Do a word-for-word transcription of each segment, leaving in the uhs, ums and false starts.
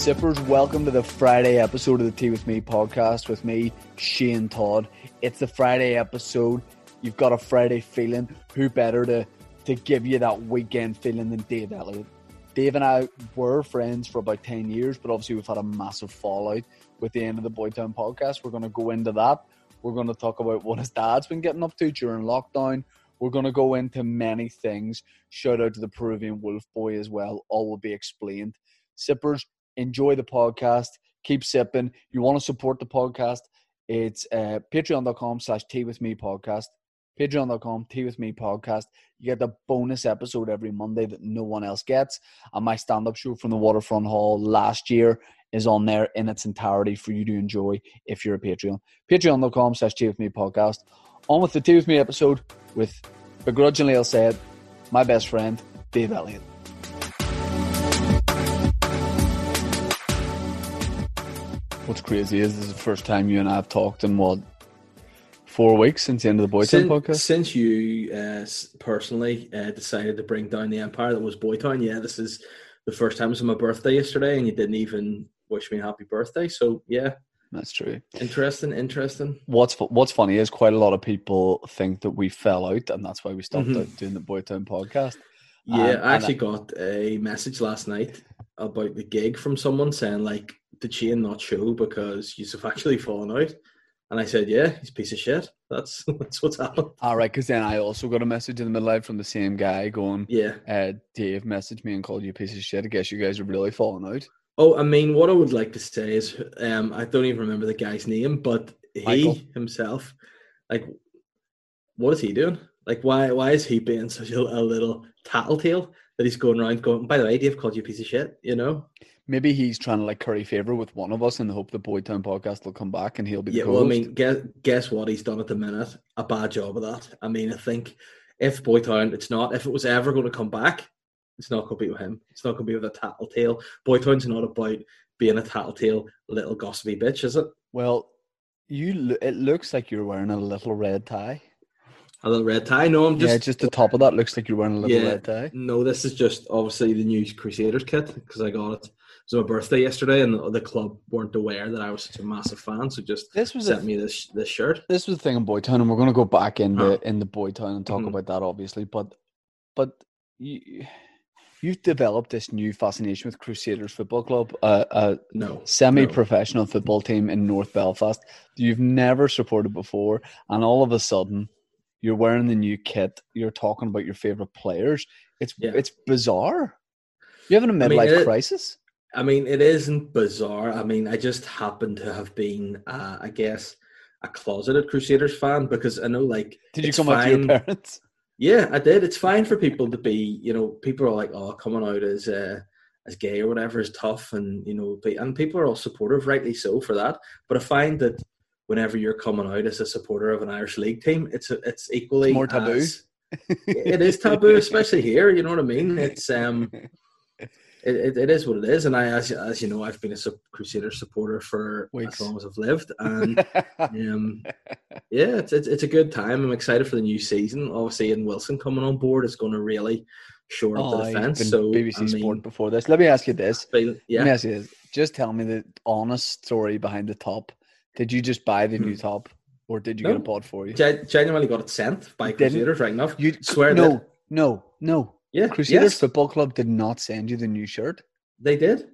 Sippers, welcome to the Friday episode of the Tea With Me podcast with me, Shane Todd. It's the Friday episode. You've got a Friday feeling. Who better to, to give you that weekend feeling than Dave Elliott? Dave and I were friends for about ten years, but obviously we've had a massive fallout with the end of the Boytown podcast. We're going to go into that. We're going to talk about what his dad's been getting up to during lockdown. We're going to go into many things. Shout out to the Peruvian Wolf Boy as well. All will be explained. Sippers, enjoy the podcast. Keep sipping. You want to support the podcast, it's uh, patreon.com slash tea with me podcast. Patreon.com, tea with me podcast. You get the bonus episode every Monday that no one else gets. And my stand-up show from the Waterfront Hall last year is on there in its entirety for you to enjoy if you're a Patreon. Patreon.com slash tea with me podcast. On with the Tea With Me episode with, begrudgingly I'll say it, my best friend, Dave Elliott. What's crazy is this is the first time you and I have talked in, what, four weeks since the end of the Boytown since, podcast? Since you uh, personally uh, decided to bring down the empire that was Boytown, yeah, this is the first time. It was my birthday yesterday and you didn't even wish me happy birthday. So, yeah. That's true. Interesting, interesting. What's What's funny is quite a lot of people think that we fell out and that's why we stopped Mm-hmm. out doing the Boytown podcast. Yeah, um, I actually I, got a message last night about the gig from someone saying, like, did Shane not show because you've actually fallen out? And I said, yeah, he's a piece of shit. That's that's what's happened. all right, because then I also got a message in the middle of from the same guy going, Yeah. uh, Dave messaged me and called you a piece of shit. I guess you guys are really falling out. Oh, I mean, what I would like to say is, um, I don't even remember the guy's name, but he Michael. himself, like, what is he doing? Like, why why is he being such a, a little tattletale that he's going around going, by the way, Dave called you a piece of shit, you know? Maybe he's trying to like curry favor with one of us in the hope the Boytown podcast will come back and he'll be the Yeah, co-host. well, I mean, guess, guess what he's done at the minute? A bad job of that. I mean, I think if Boytown, it's not, if it was ever going to come back, it's not going to be with him. It's not going to be with a tattletale. Boytown's not about being a tattletale little gossipy bitch, is it? Well, you lo- it looks like you're wearing a little red tie. A little red tie? No, I'm just... Yeah, just the top of that looks like you're wearing a little yeah, red tie. No, this is just obviously the new Crusaders kit because I got it. It was my birthday yesterday and the, the club weren't aware that I was such a massive fan, so just This was sent a, me this this shirt. this was the thing in Boytown, and we're going to go back into Huh. in the Boytown and talk Mhm. about that, obviously. But but you, you've developed this new fascination with Crusaders Football Club, a, a No. semi-professional no. football team in North Belfast that you've never supported before, and all of a sudden you're wearing the new kit. You're talking about your favorite players. It's Yeah. it's bizarre. You're having a I mean, midlife it- crisis. I mean, it isn't bizarre. I mean, I just happen to have been, uh, I guess, a closeted Crusaders fan because I know, like, Did you it's come out to your fine- parents? Yeah, I did. It's fine for people to be, you know, people are like, oh, coming out as uh, as gay or whatever is tough, and you know, be, and people are all supportive, rightly so, for that. But I find that whenever you're coming out as a supporter of an Irish league team, it's a, it's equally It's more taboo. as- it is taboo, especially here. You know what I mean? It's um. It, it, it is what it is, and I, as as you know, I've been a su- Crusader supporter for Weeks. as long as I've lived, and um, yeah, it's, it's it's a good time. I'm excited for the new season. Obviously, and Wilson coming on board is going to really shore up Oh, the he's defense. been So B B C I mean, Sport before this. Let me ask you this. but, Let me yeah, ask you this. Just tell me the honest story behind the top. Did you just buy the new Hmm. top, or did you No. get it bought for you? Gen- genuinely got it sent by You didn't? Crusaders, right enough. You swear no, that no, no. yeah, Crusaders yes, Football Club did not send you the new shirt. they did.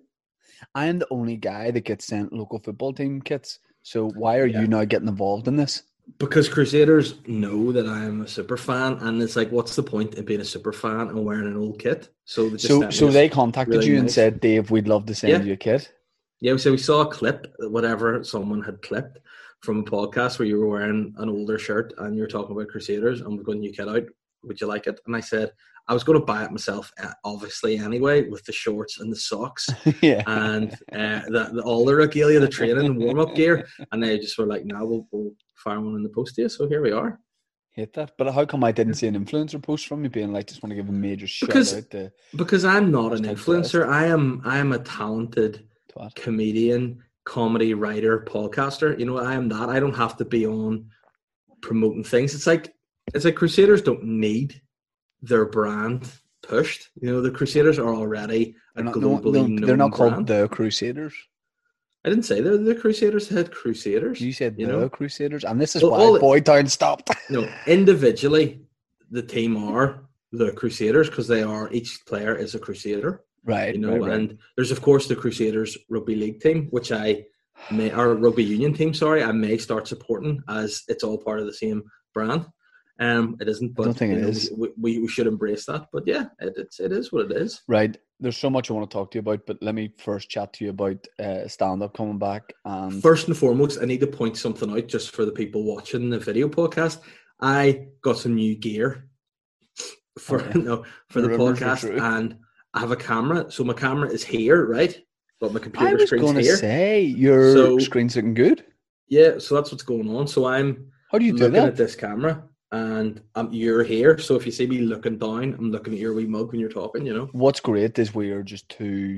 I am the only guy that gets sent local football team kits. So why are Yeah. you now getting involved in this? Because Crusaders know that I am a super fan, and it's like, what's the point in being a super fan and wearing an old kit? So they just So, sent me so this they contacted really you and nice- said, Dave, we'd love to send Yeah. you a kit. Yeah, so we saw a clip, whatever someone had clipped from a podcast where you were wearing an older shirt and you were talking about Crusaders and we're going, new kit out. Would you like it? And I said, I was going to buy it myself, uh, obviously, anyway, with the shorts and the socks yeah. and uh, the, the, all the regalia, the training and warm-up gear. And they just were like, no, we'll, we'll fire one in the post to you. So here we are. Hate that. But how come I didn't see an influencer post from you being like, just want to give a major shout Because- out to Because I'm not an Hashtag influencer. I am I am a talented Twat? comedian, comedy writer, podcaster. You know, I am that. I don't have to be on promoting things. It's like it's like Crusaders don't need their brand pushed. You know, the Crusaders are already a They're not, no, globally no, known they're not called brand. the Crusaders. I didn't say they're the Crusaders. They had Crusaders. You said you the know? Crusaders, and this is Well, why all- Boytown stopped. No, individually, the team are the Crusaders because they are, each player is a Crusader. Right, You know, right, right. and there's of course the Crusaders rugby league team, which I may, or rugby union team, sorry, I may start supporting as it's all part of the same brand. Um, it isn't, but don't think you it know, is. We, we we should embrace that. But yeah, it, it's it is what it is. Right. There's so much I want to talk to you about, but let me first chat to you about uh, stand-up coming back. And First and foremost, I need to point something out just for the people watching the video podcast. I got some new gear for Okay. no for The the rumors are podcast, true. and I have a camera. So my camera is here, right? But my I computer was screen's going to here. say your So- screen's looking good. Yeah, so that's what's going on. So I'm How do you do looking that? at this camera, and um, you're here. So if you see me looking down, I'm looking at your wee mug when you're talking. You know. What's great is we are just two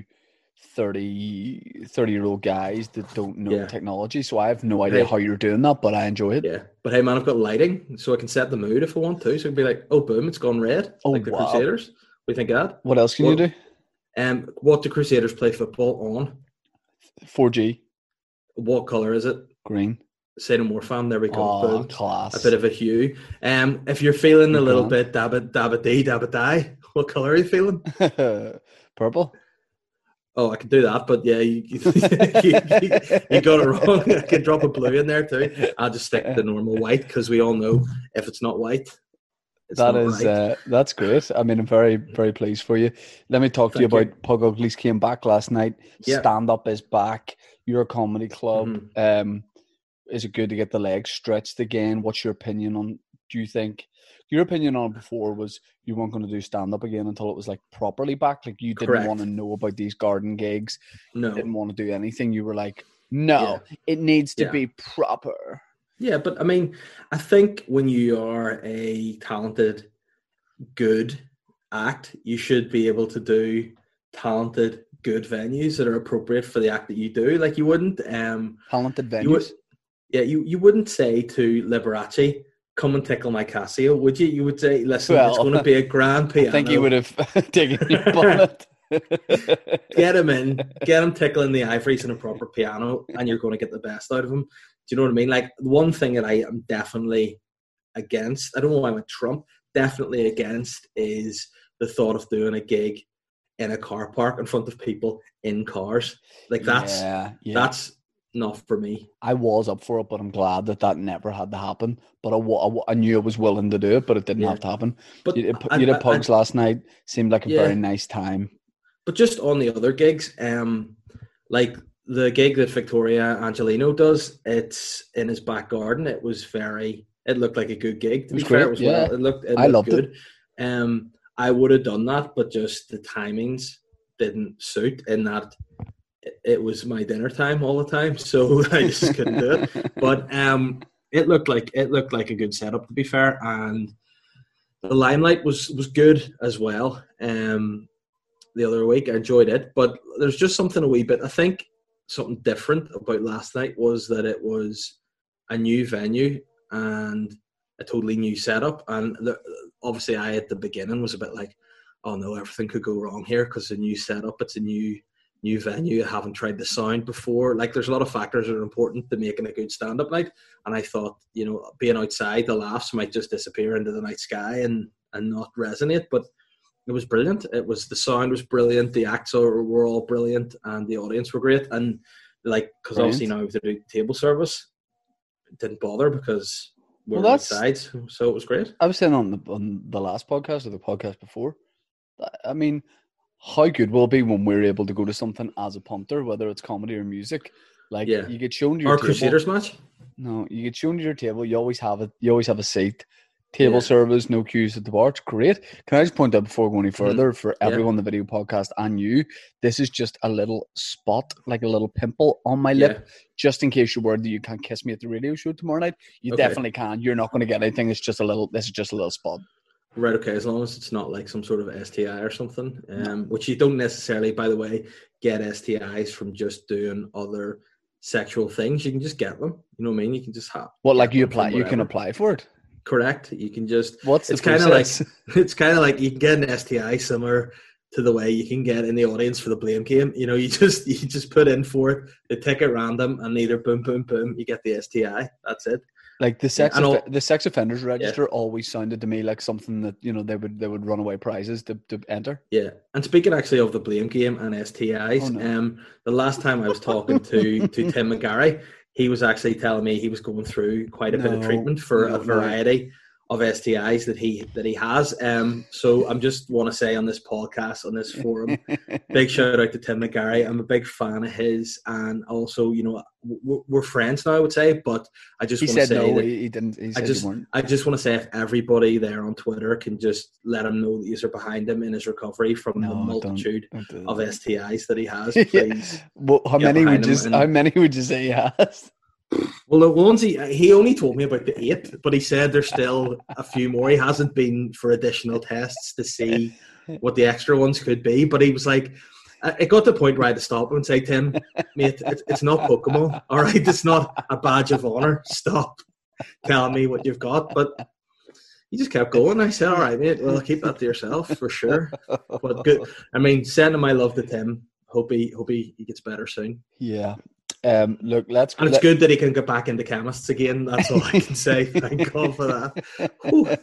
thirty, thirty year old guys that don't know Yeah. technology. So I have no idea Hey. how you're doing that, but I enjoy it. Yeah, but hey, man, I've got lighting, so I can set the mood if I want to. So it'd be like, oh, boom, it's gone red, Oh, like the wow. Crusaders. What do you think of that? What else can What- you do? Um, what do Crusaders play football on? four G, What color is it? green. Say no more, fam. There we go. Oh, Boom. class. A bit of a hue. Um, if you're feeling a You little can. bit dabba dabba dee dabba die, what color are you feeling? Purple. Oh, I can do that, but yeah, you, you, you, you got it wrong. I can drop a blue in there too. I'll just stick the normal white because we all know if it's not white, it's That not is right. uh, that's great. I mean, I'm very, very pleased for you. Let me talk to you Thank you. about Pug Uglies came back last night. Yeah. Stand up is back. Your comedy club. Mhm. Um, is it good to get the legs stretched again? What's your opinion on? Do you think your opinion on it before was you weren't going to do stand up again until it was like properly back? Like you didn't Correct. want to know about these garden gigs. No. Didn't want to do anything. You were like, no, it needs to Yeah. be proper. Yeah, but I mean, I think when you are a talented, good act, you should be able to do talented, good venues that are appropriate for the act that you do. Like you wouldn't, um, Talented venues. you would, yeah, you you wouldn't say to Liberace, "Come and tickle my Casio," would you? You would say, "Listen, it's Well, going to be a grand piano." I think you would have taken your bonnet. Get him in, get him tickling the ivories in a proper piano, and you're going to get the best out of him. Do you know what I mean? Like, one thing that I am definitely against, I don't know why I went Trump, definitely against is the thought of doing a gig in a car park in front of people in cars. Like, that's yeah, yeah. that's not for me. I was up for it, but I'm glad that that never had to happen. But I, wa- I, wa- I knew I was willing to do it, but it didn't Yeah. have to happen. But You did, I- you did I- Pugs last night. Seemed like a Yeah. very nice time. But just on the other gigs, um, like the gig that Victoria Angelino does, it's in his back garden. It was very, it looked like a good gig. To It was be fair, great, it was yeah. well. It looked, it I looked loved it. good. Um, I would have done that, but just the timings didn't suit. In that it, it was my dinner time all the time, so I just couldn't do it. But um, it looked like it looked like a good setup, to be fair, and the limelight was was good as well. Um. The other week, I enjoyed it, but there's just something a wee bit. I think something different about last night was that it was a new venue and a totally new setup. And the, obviously, I at the beginning was a bit like, "Oh no, everything could go wrong here because it's a new setup. It's a new new venue. I haven't tried the sound before. Like, there's a lot of factors that are important to making a good stand-up night." And I thought, you know, being outside, the laughs might just disappear into the night sky and and not resonate, but it was brilliant. It was the sound was brilliant. The acts are, were all brilliant, and the audience were great. And like, because obviously now we have to do table service, it didn't bother because we're Well, that's- outside, so it was great. I was saying on the on the last podcast or the podcast before. I mean, how good will it be when we're able to go to something as a punter, whether it's comedy or music? Like, Yeah. you get shown to your Our table. Crusaders match. No, you get shown to your table. You always have it. You always have a seat. Table Yeah. service, no queues at the bar. It's great. Can I just point out before going any further for Yeah. everyone on the video podcast and you, this is just a little spot, like a little pimple on my lip, Yeah. just in case you're worried that you can't kiss me at the radio show tomorrow night. You Okay. definitely can. You're not going to get anything. It's just a little. This is just a little spot. Right, okay, as long as it's not like some sort of S T I or something, um, which you don't necessarily, by the way, get S T Is from just doing other sexual things. You can just get them. You know what I mean? You can just have. Well, get like you them from apply, you can wherever. apply for it. Correct. You can just. What's it's the kind of like process? it's kind of like you can get an S T I similar to the way you can get in the audience for the blame game. You know, you just you just put in for it, the ticket random, and either boom, boom, boom, you get the S T I. That's it. Like the sex, Yeah, offe- the sex offenders register yeah. always sounded to me like something that, you know, they would they would run away prizes to, to enter. Yeah, and speaking actually of the blame game and S T Is, Oh, no. um, the last time I was talking to to Tim McGarry, he was actually telling me he was going through quite a bit of No, treatment for no, a variety of S T Is that he that he has. Um, so I'm just want to say on this podcast, on this forum, big shout out to Tim McGarry. I'm a big fan of his, and also, you know, we're, we're friends now, I would say. But I just He want to said say no, that he, he didn't. He I said just you weren't. I just want to say if everybody there on Twitter can just let him know that you're behind him in his recovery from No, the don't- multitude don't do of that. S T Is that he has, Yeah. please. Well, how get many would behind you? him s- and- How many would you say he has? Well, the ones he he only told me about the eight, but he said there's still a few more. He hasn't been for additional tests to see what the extra ones could be. But he was like, it got to the point where I had to stop him and say, Tim, mate, it's, it's not Pokemon, all right? It's not a badge of honor. Stop telling me what you've got. But he just kept going. I said, all right, mate, well, keep that to yourself for sure. But good. I mean, sending my love to Tim. Hope he hope he, he gets better soon. Yeah. Um. Look, let's. And it's let- good that he can get back into chemists again. That's all I can say. Thank God for that. Whew.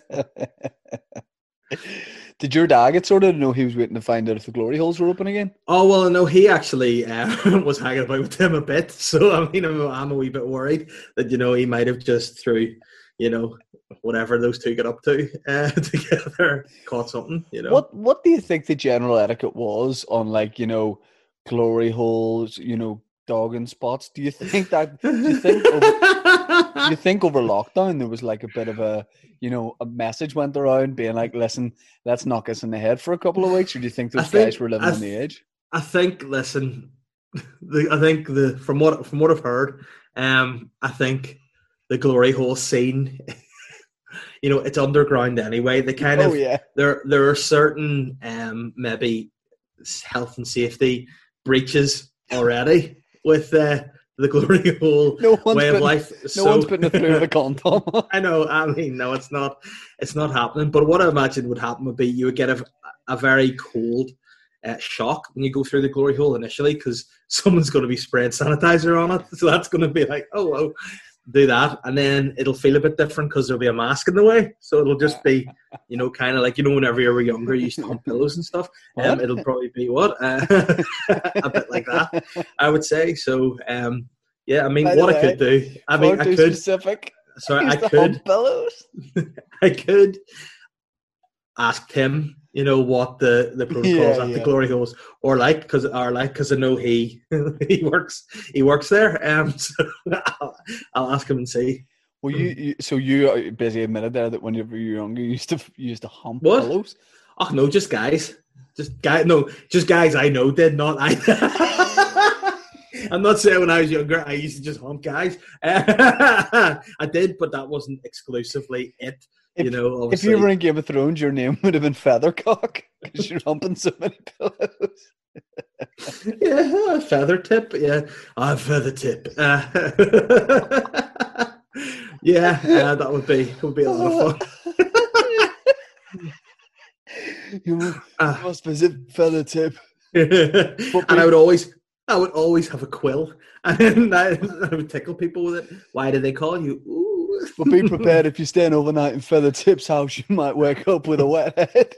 Did your dad get sorted? No, he was waiting to find out if the glory holes were open again. Oh, well, no, he actually uh, was hanging about with him a bit. So, I mean, I'm, I'm a wee bit worried that, you know, he might have just through, you know, whatever those two get up to uh, together, caught something, you know. What What do you think the general etiquette was on, like, you know, glory holes, you know, dogging spots? Do you think that? Do you think? Over, do you think over lockdown there was like a bit of a, you know, a message went around being like, listen, let's knock us in the head for a couple of weeks, or do you think those I think- guys were living I on the th- edge? I think, listen, the, I think the from what from what I've heard, um, I think the glory hole scene, you know, it's underground anyway. They kind Oh of yeah, there there are certain um maybe health and safety breaches already with uh, the glory hole no one's way of putting, life. no So- one's putting it through with a condom. I know. I mean, no, it's not. It's not happening. But what I imagine would happen would be you would get a, a very cold uh, shock when you go through the glory hole initially, because someone's going to be spraying sanitizer on it. So that's going to be like, oh, well, do that, and then it'll feel a bit different because there'll be a mask in the way. So it'll just be, you know, kind of like, you know, whenever you were younger, you used to hump pillows and stuff. Um, What? it'll probably be what uh, a bit like that, I would say. So, um, yeah, I mean, By the what I way, could do, I mean, Far I too could. specific. Sorry, I Use the could, hump pillows. I could ask Tim, you know, what the, the protocols Yeah, at yeah. the glory holes or like, because are like, because I know he he works he works there. Um, so I'll, I'll ask him and see. Well, you, you so you uh, basically admitted there that whenever you were younger, you used to you used to hump What? pillows. Oh no, just guys, just guy. No, just guys I know did not. I. I'm not saying when I was younger I used to just hump guys. I did, but that wasn't exclusively it. If, you know, if obviously. you were in Game of Thrones, your name would have been Feathercock because you're humping so many pillows. Yeah, feather tip. Yeah, ah, feather tip. Uh, yeah, uh, that would be would be a lot of fun. You Uh, must visit Feather Tip. and I would always, I would always have a quill, and I, I would tickle people with it. Why do they call you? Ooh. But be prepared, if you're staying overnight in Feather Tip's house, you might wake up with a wet head.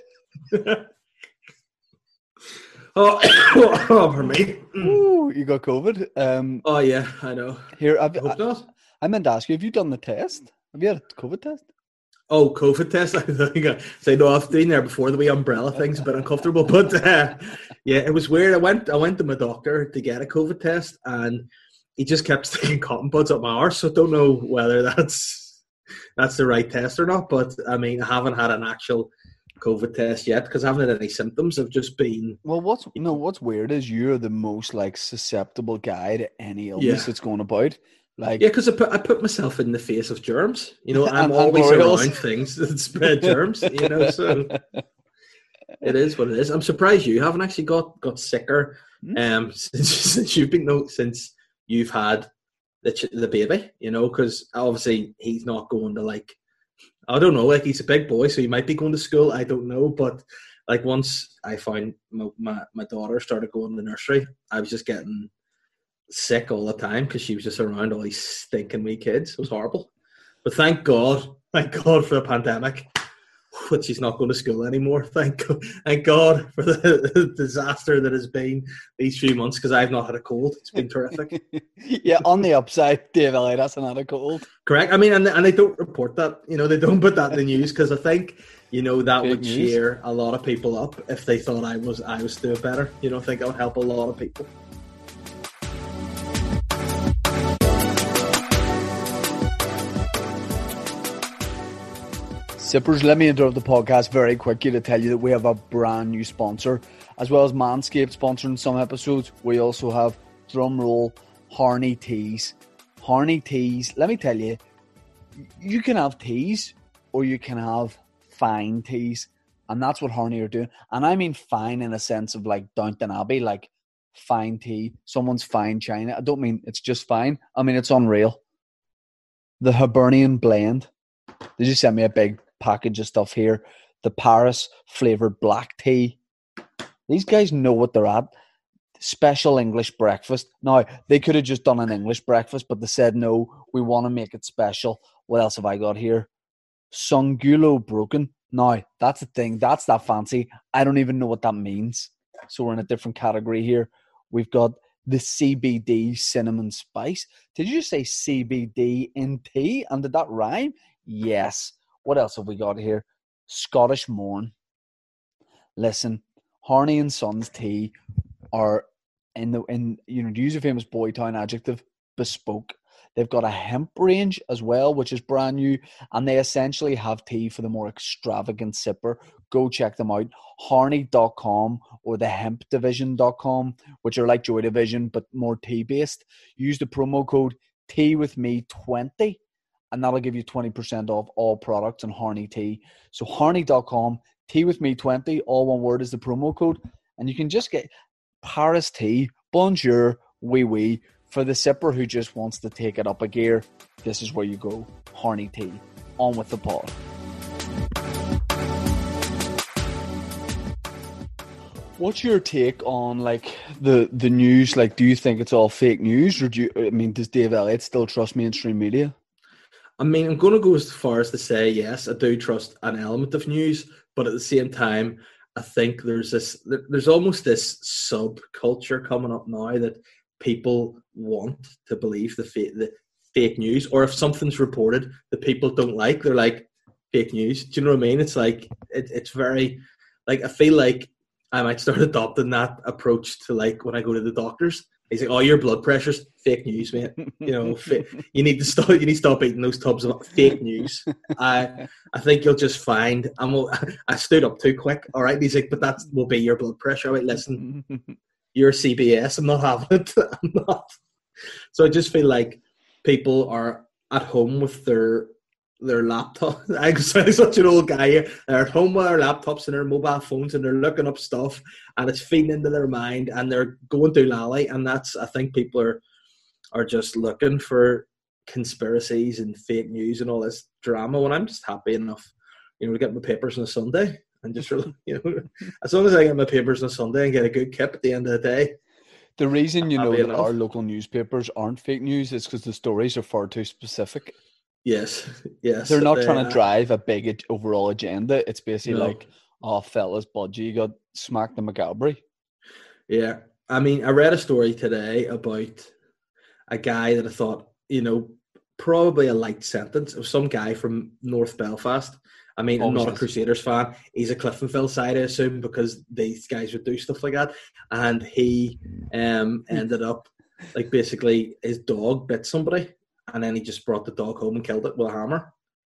oh, oh, for me. Ooh, you got COVID. Um, Oh yeah, I know. here, I've, I hope I, not. I meant to ask you, have you done the test? Have you had a COVID test? Oh, COVID test. I think I say no. I've been there before. The wee umbrella thing's a bit uncomfortable, but uh, yeah, it was weird. I went. I went to my doctor to get a COVID test, and he just kept sticking cotton buds up my arse. So I don't know whether that's that's the right test or not. But I mean, I haven't had an actual COVID test yet because I haven't had any symptoms. I've just been. Well, what's no, what's weird is you're the most like susceptible guy to any illness Yeah. that's going about. Like, Yeah, because I put I put myself in the face of germs. You know, I'm And- and always boreals. around things that spread germs. You know, so. It is what it is. I'm surprised you haven't actually got, got sicker um, since, since you've been no, since you've had the ch- the baby. You know, because obviously he's not going to like I don't know. Like, he's a big boy, so he might be going to school. I don't know, but like once I found my my, my daughter started going to the nursery, I was just getting sick all the time because she was just around all these stinking wee kids. It was horrible. But thank God, thank God for the pandemic. But she's not going to school anymore. Thank God, thank God for the disaster that has been these few months, because I've not had a cold. It's been terrific. Yeah, on the upside, Dave Elliott hasn't had a cold. Correct. I mean, and, and they don't report that. You know, they don't put that in the news, because I think, you know, that Fake would news. cheer a lot of people up if they thought I was I was doing better. You know, I think that would help a lot of people. Sippers, let me interrupt the podcast very quickly to tell you that we have a brand new sponsor. As well as Manscaped sponsoring some episodes, we also have, drumroll, Harney Tees. Harney Tees, let me tell you, you can have tees or you can have fine tees. And that's what Harney are doing. And I mean fine in a sense of like Downton Abbey, like fine tea, someone's fine china. I don't mean it's just fine. I mean it's unreal. The Hibernian Blend. They just sent me a big package of stuff here. The Paris flavored black tea. These guys know what they're at. Special English breakfast. Now, they could have just done an English breakfast, but they said, no, we want to make it special. What else have I got here? Sungulo Broken. Now, that's the thing. That's that fancy. I don't even know what that means. So we're in a different category here. We've got the C B D Cinnamon Spice. Did you say C B D in tea? And did that rhyme? Yes. What else have we got here? Scottish Morn. Listen, Harney and Sons tea are in the in you know to use a famous Boytown adjective, bespoke. They've got a hemp range as well, which is brand new, and they essentially have tea for the more extravagant sipper. Go check them out. Harney dot com or the hemp division dot com, which are like Joy Division but more tea based. Use the promo code tea with me twenty. And that'll give you twenty percent off all products on Harney Tea. So Harney dot com, tea with me twenty, all one word is the promo code. And you can just get Paris tea, bonjour, wee wee. For the sipper who just wants to take it up a gear, this is where you go. Harney Tea. On with the pod. What's your take on like the, the news? Like, do you think it's all fake news? Or do you, I mean, does Dave Elliott still trust mainstream media? I mean, I'm going to go as far as to say, yes, I do trust an element of news, but at the same time, I think there's this, there's almost this subculture coming up now that people want to believe the fake, the fake news, or if something's reported that people don't like, they're like, fake news. Do you know what I mean? It's like, it, it's very, like, I feel like I might start adopting that approach to like when I go to the doctors. He's like, "Oh, your blood pressure's fake news, mate. You know, fa- you need to stop. You need to stop eating those tubs of fake news." I, I think you'll just find. And we'll, I stood up too quick. All right, he's like, "But that will be your blood pressure." I'm like, listen, you're C B S. I'm not having it. I'm not. So I just feel like people are at home with their their laptop. I'm such an old guy here. They're at home with their laptops and their mobile phones, and they're looking up stuff, and it's feeding into their mind, and they're going through lally. And that's, I think, people are are just looking for conspiracies and fake news and all this drama. When I'm just happy enough, you know, to get my papers on a Sunday and just really, you know, as long as I get my papers on a Sunday and get a good kip at the end of the day. The reason you know that enough. our local newspapers aren't fake news is because the stories are far too specific. Yes, yes. They're not they, trying to uh, drive a big overall agenda. It's basically no. like, oh, fellas, Budgie got smacked in McGalbury. Yeah. I mean, I read a story today about a guy that I thought, you know, probably a light sentence of some guy from North Belfast. I mean, I'm not a Crusaders fan. He's a Cliftonville side, I assume, because these guys would do stuff like that. And he um, ended up, like, basically his dog bit somebody, and then he just brought the dog home and killed it with a hammer.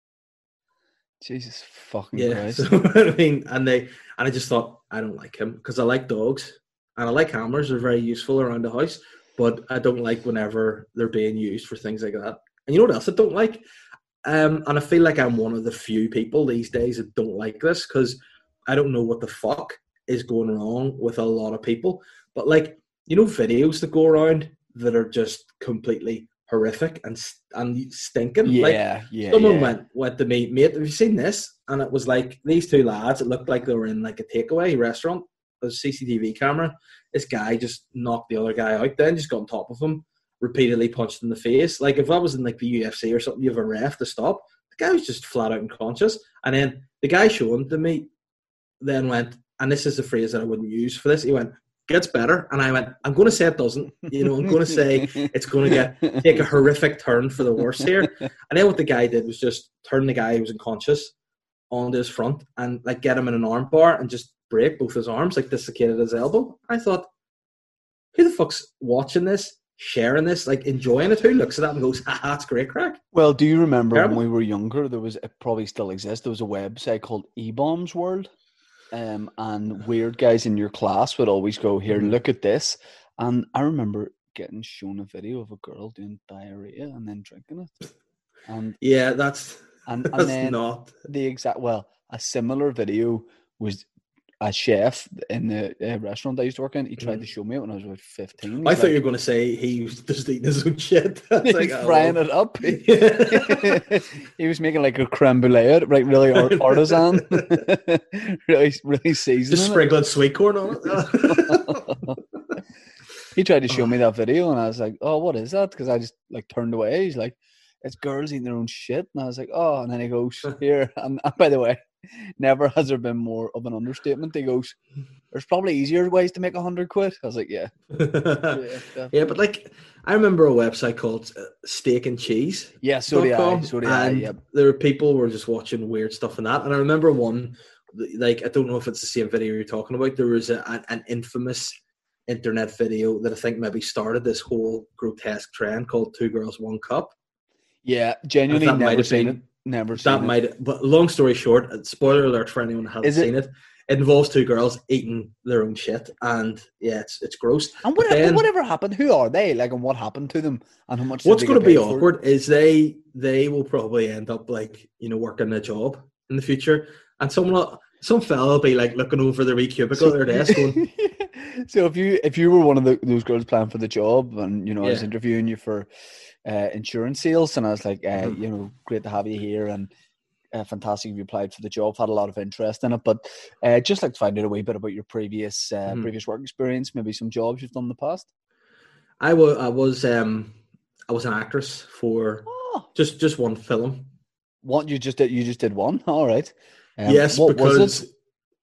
Jesus fucking yeah, Christ. So, I mean, and they, and I just thought, I don't like him, because I like dogs, and I like hammers. They're very useful around the house, but I don't like whenever they're being used for things like that. And you know what else I don't like? Um, and I feel like I'm one of the few people these days that don't like this, because I don't know what the fuck is going wrong with a lot of people. But, like, you know, videos that go around that are just completely horrific and and stinking. Yeah, like, yeah. Someone yeah. went went to me, mate, have you seen this? And it was like these two lads. It looked like they were in like a takeaway restaurant. There was a C C T V camera. This guy just knocked the other guy out. Then just got on top of him, repeatedly punched in the face. Like if I was in like the U F C or something, you have a ref to stop. The guy was just flat out unconscious. And then the guy showing to me then went, and this is the phrase that I wouldn't use for this. He went, "Gets better," and I went, "I'm going to say it doesn't. You know, I'm going to say it's going to get take a horrific turn for the worse here." And then what the guy did was just turn the guy who was unconscious onto his front and like get him in an arm bar and just break both his arms, like dislocated his elbow. I thought, who the fuck's watching this, sharing this, like enjoying it? Who looks at that and goes, "Ha, that's great crack"? Well, do you remember Terrible. when we were younger? There was, it probably still exists. There was a website called E-Bombs World. Um, and weird guys in your class would always go, "Here, look at this." And I remember getting shown a video of a girl doing diarrhea and then drinking it. And yeah, that's and, that's and then not the exact. Well, a similar video was a chef in the uh, restaurant I used to work in. He tried mm-hmm. to show me it when I was about fifteen. I He's thought like, you were going to say he was just eating his own shit. That's he's like, oh, frying well. it up. He was making like a creme brulee, right? Really art- artisan, really, really seasoned. Just sprinkling sweet corn on it. He tried to show me that video, and I was like, "Oh, what is that?" Because I just like turned away. He's like, "It's girls eating their own shit," and I was like, "Oh." And then he goes, "Here," and, and by the way, never has there been more of an understatement. He goes, "There's probably easier ways to make a hundred quid." I was like, "Yeah, yeah, yeah." But like, I remember a website called uh, Steak and Cheese. Yeah, so do I. So do I. And yeah. there were people who were just watching weird stuff in that. And I remember one, like, I don't know if it's the same video you're talking about. There was a, an, an infamous internet video that I think maybe started this whole grotesque trend called Two Girls, One Cup. Yeah, genuinely never seen it. Never seen that it. might, but long story short, spoiler alert for anyone who hasn't Is it- seen it. It involves two girls eating their own shit, and yeah, it's it's gross. And what, then, whatever happened? Who are they? Like, and what happened to them? And how much? What's going to be awkward is they they will probably end up like you know working a job in the future, and someone will, some fella will be like looking over their wee cubicle at their desk going. So if you if you were one of the, those girls applying for the job, and you know Yeah. I was interviewing you for uh, insurance sales, and I was like, uh, Mhm. you know, great to have you here, and uh, fantastic you applied for the job. Had a lot of interest in it, but uh, just like to find out a wee bit about your previous uh, Mhm. previous work experience, maybe some jobs you've done in the past. I was I was um I was an actress for Oh, just just one film. what you just did? You just did one. All right. Um, yes, what because was it?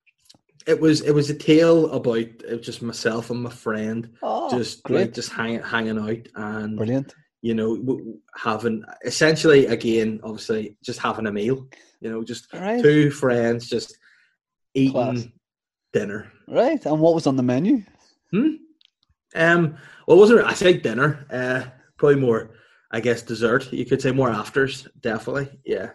it was it was a tale about it was just myself and my friend Oh, just great. like just hanging hanging out and Brilliant. you know w- having essentially again obviously just having a meal. You know, just Right. two friends just eating Class. dinner. Right. And what was on the menu? Hmm. Um. Well, it wasn't I say dinner? Uh, probably more. I guess dessert. You could say more afters. Definitely. Yeah.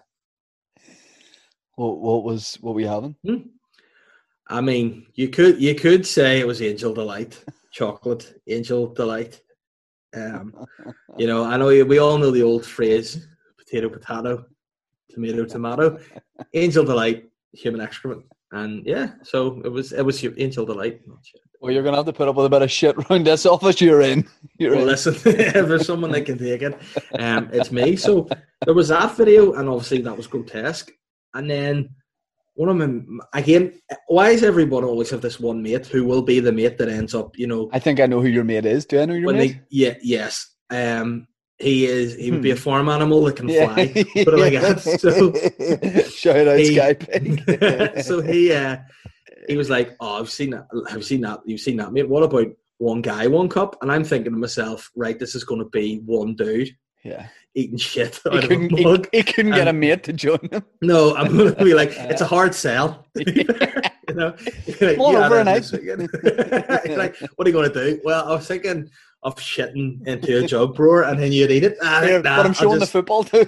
What what was what were you having? Hmm. I mean, you could you could say it was Angel Delight, chocolate Angel Delight. Um, you know, I know we all know the old phrase: potato, potato, tomato, tomato. Angel Delight, human excrement, and yeah, so it was it was Angel Delight. Not shit. Well, you're gonna have to put up with a bit of shit around this office you're in. You're Well, in. listen, if there's someone that can take it, um, it's me. So there was that video, and obviously that was grotesque. And then one of my again, why does everyone always have this one mate who will be the mate that ends up, you know? I think I know who your mate is. Do I know your when mate? they, yeah, yes. Um, he is. He would be a Hmm. farm animal that can Yeah. fly. Put it like that. So shout out he- Sky Pig. so he uh, he was like, "Oh, I've seen that. I've seen that. You've seen that, mate. What about one guy, one cup?" And I'm thinking to myself, right, this is going to be one dude Yeah, eating shit he out of a couldn't. He, mug. he couldn't get a And- mate to join him. No, I'm going to be like, it's a hard sell. you know, You're like, Come on "You had over it and this weekend." You're like, what are you going to do? Well, I was thinking of shitting into a jug brewer and then you'd eat it. Ah, Here, nah, but I'm I'll showing just- the football too.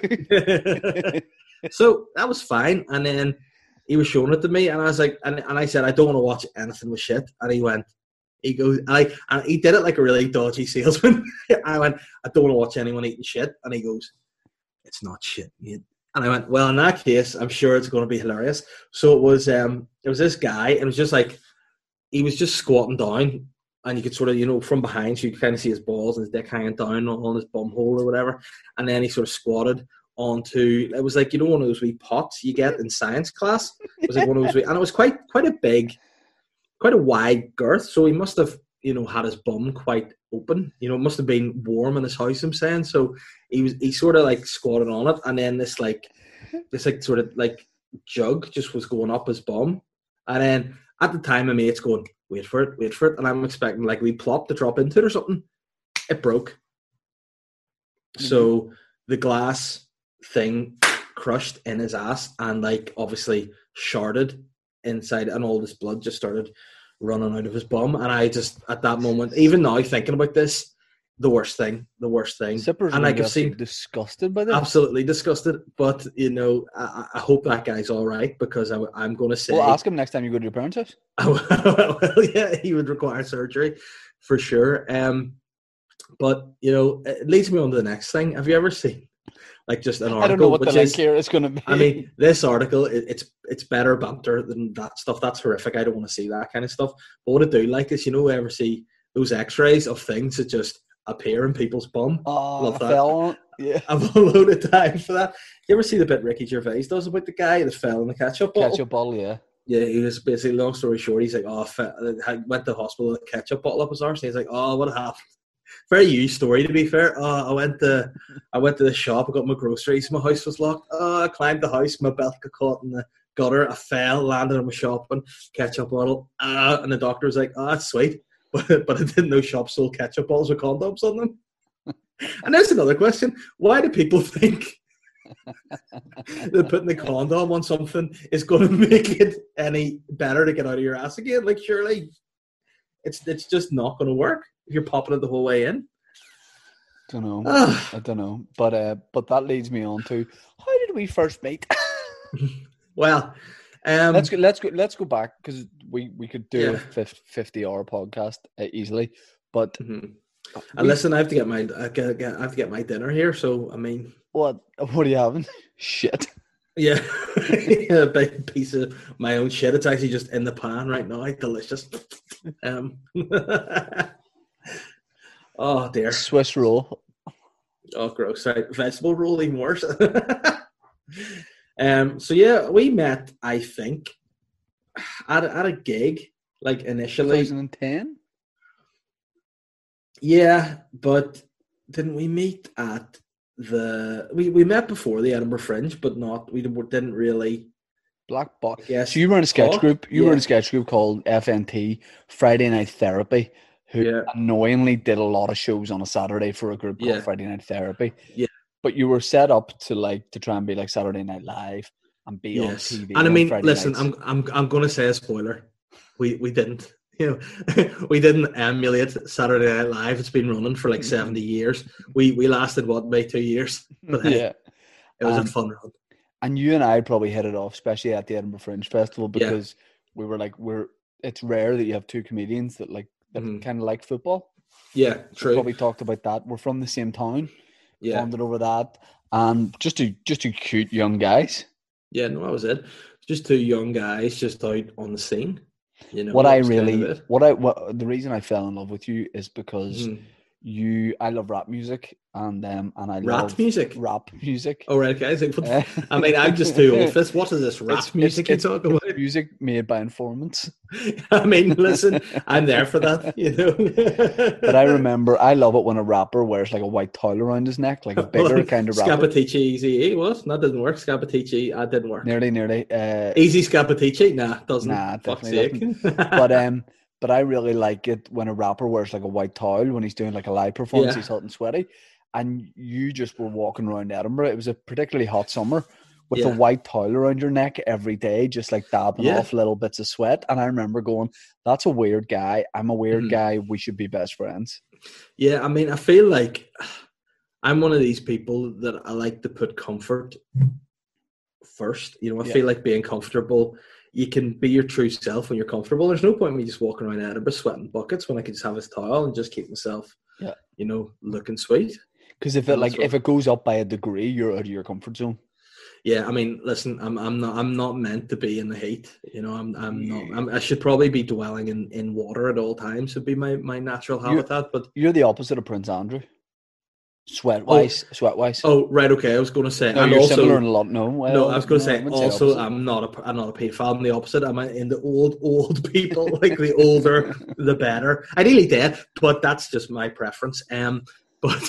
So that was fine. And then he was showing it to me, and I was like, and, and I said, I don't want to watch anything with shit. And he went, he goes, and, I, and he did it like a really dodgy salesman. I went, I don't want to watch anyone eating shit. And he goes, it's not shit, mate. And I went, well, in that case, I'm sure it's going to be hilarious. So it was, um, it was this guy, and it was just like, he was just squatting down and you could sort of, you know, from behind, so you could kind of see his balls and his dick hanging down on, on his bum hole or whatever. And then he sort of squatted onto, it was like, you know, one of those wee pots you get in science class. It was like one of those wee, and it was quite, quite a big, quite a wide girth. So he must have, you know, had his bum quite open. You know, it must have been warm in his house, I'm saying. So he was, he sort of like squatted on it, and then this like, this like sort of like jug just was going up his bum. And then at the time, my mate's going, wait for it, wait for it. And I'm expecting like we plop to drop into it or something. It broke. Mm-hmm. So the glass thing crushed in his ass and like obviously sharded inside, and all this blood just started running out of his bum. And I just, at that moment, even now thinking about this, the worst thing, the worst thing. Sippers and I could see disgusted by this. Absolutely disgusted. But you know, I, I hope that guy's all right, because I, I'm going to say. Well, ask him next time you go to your parents' house. Well, yeah, he would require surgery for sure. Um, but you know, it leads me on to the next thing. Have you ever seen like just an article? I don't know what which the link is, here is going to be. I mean, this article, it, it's it's better banter than that stuff. That's horrific. I don't want to see that kind of stuff. But what I do like is, you know, ever see those X-rays of things that just appear in people's bum? Oh, Love that. fell on it. Yeah. I've a load of time for that. You ever see the bit Ricky Gervais does about the guy that fell in the ketchup bottle? Ketchup bottle, yeah. Yeah, he was basically, long story short, he's like, oh, I went to the hospital with a ketchup bottle up his arse. And he's like, oh, what happened? Very you story, to be fair. Oh, I went to I went to the shop, I got my groceries, my house was locked. Oh, I climbed the house, my belt got caught in the gutter, I fell, landed on my shopping, ketchup bottle. Ah, and the doctor was like, oh, that's sweet. But, but I didn't know shops sold ketchup bottles with condoms on them. And there's another question. Why do people think that putting the condom on something is going to make it any better to get out of your ass again? Like, surely it's it's just not going to work if you're popping it the whole way in. Don't know. I don't know. But uh, but that leads me on to, how did we first meet? Well, um, let's go. Let's go. Let's go back, because we, we could do yeah. a fifty hour podcast uh, easily. But mm-hmm. and listen, I have to get my I, get, get, I have to get my dinner here. So I mean, what what are you having? Shit. Yeah, a big piece of my own shit. It's actually just in the pan right now. Delicious. Um. Oh dear. Swiss roll. Oh, gross. Right. Vegetable roll, even worse. um. So yeah, we met, I think, at a, at a gig, like initially. twenty ten. Yeah, but didn't we meet at the? We, we met before the Edinburgh Fringe, but not. We didn't really. Black Box. Yes. So you were in a sketch talk. group. You yeah. were in a sketch group called F N T, Friday Night Therapy, who yeah. annoyingly did a lot of shows on a Saturday for a group called yeah. Friday Night Therapy. Yeah. But you were set up to like to try and be like Saturday Night Live and be yes. on T V. And I mean, Friday listen, nights. I'm I'm I'm going to say a spoiler. We we didn't. You know, we didn't emulate Saturday Night Live. It's been running for like seventy years. We we lasted what, maybe two years. But hey, yeah, it was um, a fun run. And you and I probably hit it off, especially at the Edinburgh Fringe Festival, because yeah. we were like, we're. It's rare that you have two comedians that like that mm-hmm. kind of like football. Yeah, true. We probably talked about that. We're from the same town. Yeah, bonded over that, and just two just two cute young guys. Yeah, no, that was it. Just two young guys just out on the scene. You know what I really, kind of what I, what the reason I fell in love with you is because mm. you, I love rap music and um and I rap love music, rap music. Oh right, guys. Like, uh, I mean, I'm just too old for this. What is this rap it's, music it's, you're talking about? Music made by informants. I mean, listen, I'm there for that. You know. But I remember, I love it when a rapper wears like a white towel around his neck, like a bigger well, kind of rapper. Scappaticci, Easy, what? That didn't work. Scappaticci, that didn't work. Nearly, nearly. Uh, Easy Scappaticci, nah, doesn't. Nah, fuck's definitely doesn't. But um, but I really like it when a rapper wears like a white towel when he's doing like a live performance. Yeah. He's hot and sweaty, and you just were walking around Edinburgh. It was a particularly hot summer. With yeah. a white towel around your neck every day, just like dabbing yeah. off little bits of sweat. And I remember going, that's a weird guy. I'm a weird mm-hmm. guy. We should be best friends. Yeah, I mean, I feel like I'm one of these people that I like to put comfort first. You know, I yeah. feel like being comfortable, you can be your true self when you're comfortable. There's no point in me just walking around Edinburgh sweating buckets when I can just have this towel and just keep myself, yeah. you know, looking sweet. Because if it like what... if it goes up by a degree, you're out of your comfort zone. Yeah, I mean, listen, I'm I'm not I'm not meant to be in the heat. You know, I'm I'm not. I'm, I should probably be dwelling in, in water at all times. Would be my, my natural You're habitat. But you're the opposite of Prince Andrew. Sweat oh wise, sweat wise. oh right, okay. I was going to say, No, and you're similar also in a lot. No, no, I well, was going to no, I say wouldn't say also opposite. I'm not a I'm not a paedophile. I'm the opposite. I'm in the old old people. Like the older, the better. Ideally dead, but that's just my preference. Um, but.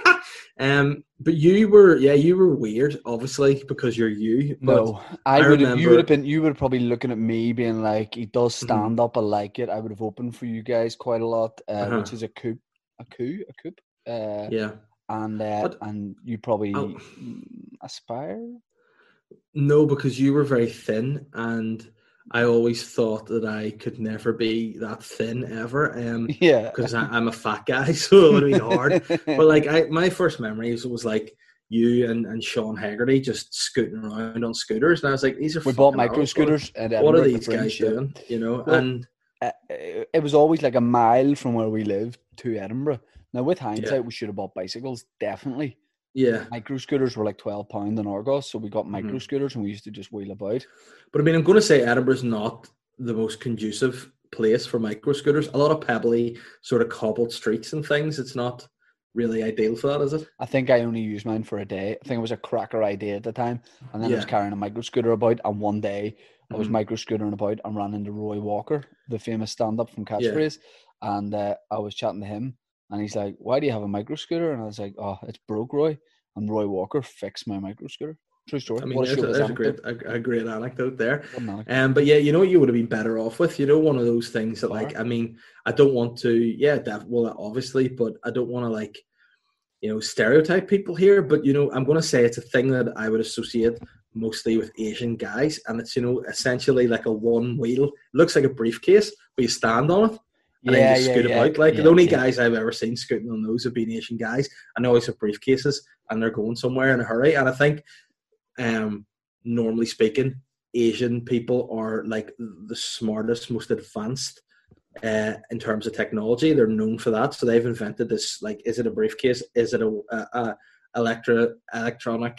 Um, but you were, yeah, you were weird, obviously, because you're you. But No, I I would have. You would have remember, been. You would have probably looking at me, being like, "He does mhm, stand up. I like it." I would have opened for you guys quite a lot, uh, uh-huh, which is a coup, a coup, a coup, uh, yeah. and uh, But and you I, probably mm, aspire. no, because you were very thin, and I always thought that I could never be that thin ever. Um, Yeah. because I'm a fat guy, so it would have been hard. But like, I my first memories was like you and, and Sean Haggerty just scooting around on scooters, and I was like, these are We bought fucking micro adults. What are, scooters at what are Edinburgh at the these guys Fringe. Yeah. doing? You know, Well, and uh, it it was always like a mile from where we lived to Edinburgh. Now, with yeah, hindsight, we should have bought bicycles, definitely. yeah. Micro scooters were like twelve pounds in Argos, so we got micro Mhm. scooters and we used to just wheel about. But I mean, I'm going to say Edinburgh's not the most conducive place for micro scooters. A lot of pebbly, sort of cobbled streets and things. It's not really ideal for that, is it? I think I only used mine for a day. I think it was a cracker idea at the time. And then I was Yeah. carrying a micro scooter about. And one day I was Mhm. micro scootering about and ran into Roy Walker, the famous stand up from Yeah. Catchphrase. And uh, I was chatting to him. And he's like, "Why do you have a micro scooter?" And I was like, "Oh, it's broke, Roy." And Roy Walker fixed my micro scooter. True story. I mean, What a there's a, showbiz there's a great anecdote. a, a great anecdote there. What an anecdote. Um, but yeah, you know what you would have been better off with. You know, one of those things that, Car. like, I mean, I don't want to. Yeah, that well, obviously, but I don't want to like, you know, stereotype people here. But you know, I'm going to say it's a thing that I would associate mostly with Asian guys, and it's, you know, essentially like a one wheel. It looks like a briefcase, but you stand on it. And then Yeah, you yeah, scoot yeah, about. Like the yeah, only yeah. guys I've ever seen scooting on those have been Asian guys, and they always have briefcases, and they're going somewhere in a hurry. And I think, um, normally speaking, Asian people are like the smartest, most advanced uh, in terms of technology. They're known for that, so they've invented this. Like, is it a briefcase? Is it a, a, a electro electronic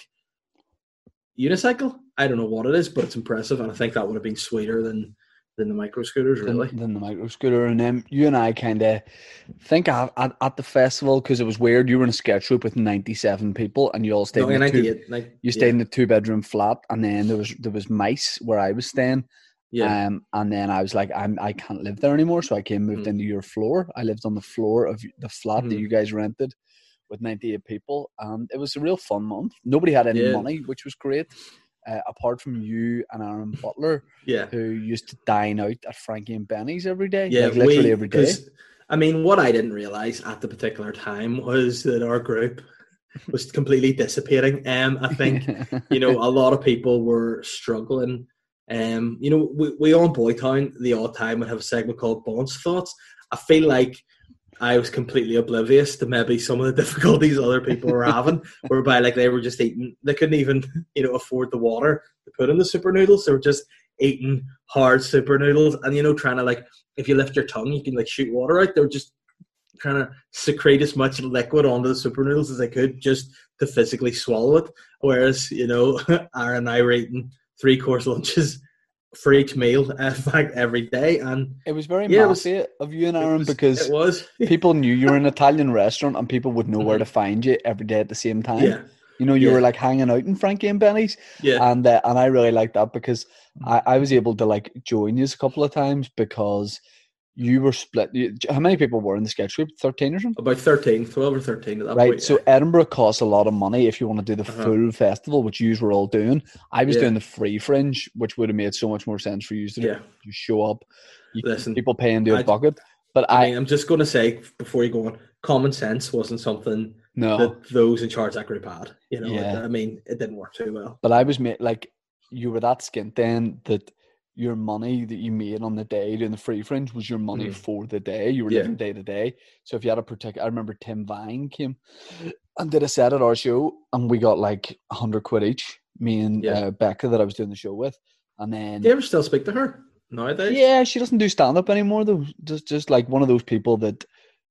unicycle? I don't know what it is, but it's impressive, and I think that would have been sweeter than than the micro scooters, Than, really. than the micro scooter. And then you and I kind of think at, at, at the festival, because it was weird. You were in a sketch group with ninety-seven people, and you all stayed No, in in the two. ninety-eight, like, You stayed yeah, in the two bedroom flat, and then there was there was mice where I was staying. yeah, Um, and then I was like, I'm I can't live there anymore, so I came moved mm-hmm. into your floor. I lived on the floor of the flat that Mm-hmm. you guys rented with ninety-eight people, and it was a real fun month. Nobody had any Yeah, money, which was great. Uh, apart from you and Aaron Butler, yeah. who used to dine out at Frankie and Benny's every day, Yeah, like literally we every day. because I mean, what I didn't realize at the particular time was that our group was completely dissipating. Um, I think, you know, a lot of people were struggling. Um, you know, we, we on Boytown the odd time would have a segment called Bonds Thoughts. I feel like I was completely oblivious to maybe some of the difficulties other people were having, whereby like they were just eating, they couldn't even, you know, afford the water to put in the super noodles. They were just eating hard super noodles, and, you know, trying to, like, if you lift your tongue, you can like shoot water out. They were just trying to secrete as much liquid onto the super noodles as they could just to physically swallow it. Whereas, you know, Aaron and I were eating three course lunches for each meal, in fact, every day. And It was very yeah, it was, mafia of you and it Aaron, was, because it was, people knew you were in an Italian restaurant and people would know where to Mhm. find you every day at the same time. Yeah, You know, you were yeah, like hanging out in Frankie and Benny's, yeah. and uh, and I really liked that because I, I was able to like join you a couple of times because you were split. You, how many people were in the sketch group? thirteen or something? About thirteen, twelve or thirteen at that Right. point, So yeah. Edinburgh costs a lot of money if you want to do the Uh-huh. full festival, which you were all doing. I was Yeah, doing the free fringe, which would have made so much more sense for you to do. yeah. You show up, you, Listen, people pay into a I, bucket. But I I, mean, I'm just going to say before you go on, common sense wasn't something no, that those in charge of that group had. You know, yeah. I mean, it didn't work too well. But I was made like you were that skint then that your money that you made on the day doing the free fringe was your money Mhm. for the day. You were Yeah. living day to day. So if you had a particular, I remember Tim Vine came and did a set at our show, and we got like a hundred quid each. Me and Yeah. uh, Becca that I was doing the show with, and then Do you ever still speak to her nowadays? yeah, she doesn't do stand up anymore though. Just just like one of those people that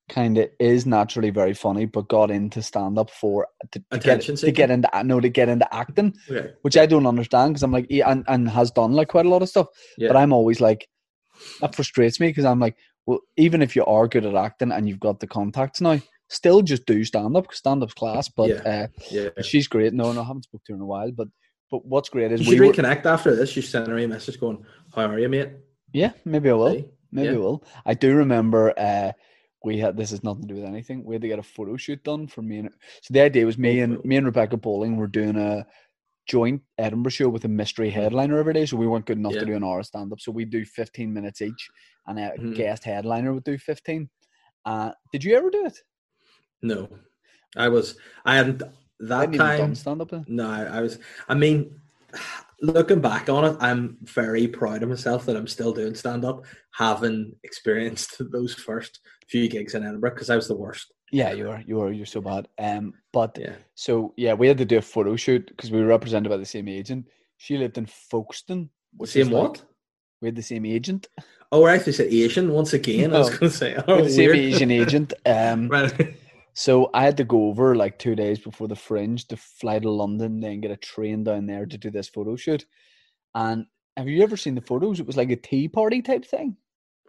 kind of is naturally very funny, but got into stand up for to, to get Attention to get seeking? into no to get into acting, Okay. which I don't understand because I'm like he, and and has done like quite a lot of stuff, Yeah. but I'm always like that frustrates me because I'm like, well, even if you are good at acting and you've got the contacts now, still just do stand up because stand up's class. But Yeah. uh, Yeah. but she's great. No, no, I haven't spoken to her in a while, but but what's great is You we should were, reconnect after this. You send her a message going, "How are you, mate?" yeah, maybe I will. See? Maybe Yeah. I will. I do remember uh, we had this has nothing to do with anything. We had to get a photo shoot done for me and so the idea was me Oh, and cool. me and Rebecca Bowling were doing a joint Edinburgh show with a mystery headliner every day. So we weren't good enough Yeah. to do an hour stand up. So we do fifteen minutes each, and a Mhm. guest headliner would do fifteen. Uh, did you ever do it? No, I was. I hadn't I that hadn't even done time. stand up then. No, I, I was. I mean, looking back on it, I'm very proud of myself that I'm still doing stand up, having experienced those first few gigs in Edinburgh because I was the worst. Yeah, you were, you were, you're so bad. Um, but Yeah. so yeah, we had to do a photo shoot because we were represented by the same agent. She lived in Folkestone, which Same is like what? we had the same agent. Oh, right. They said Asian once again. I was No, going to say, we oh, had the same weird. Asian agent. Um, Right. so I had to go over like two days before the Fringe to fly to London, then get a train down there to do this photo shoot. And have you ever seen the photos? It was like a tea party type thing.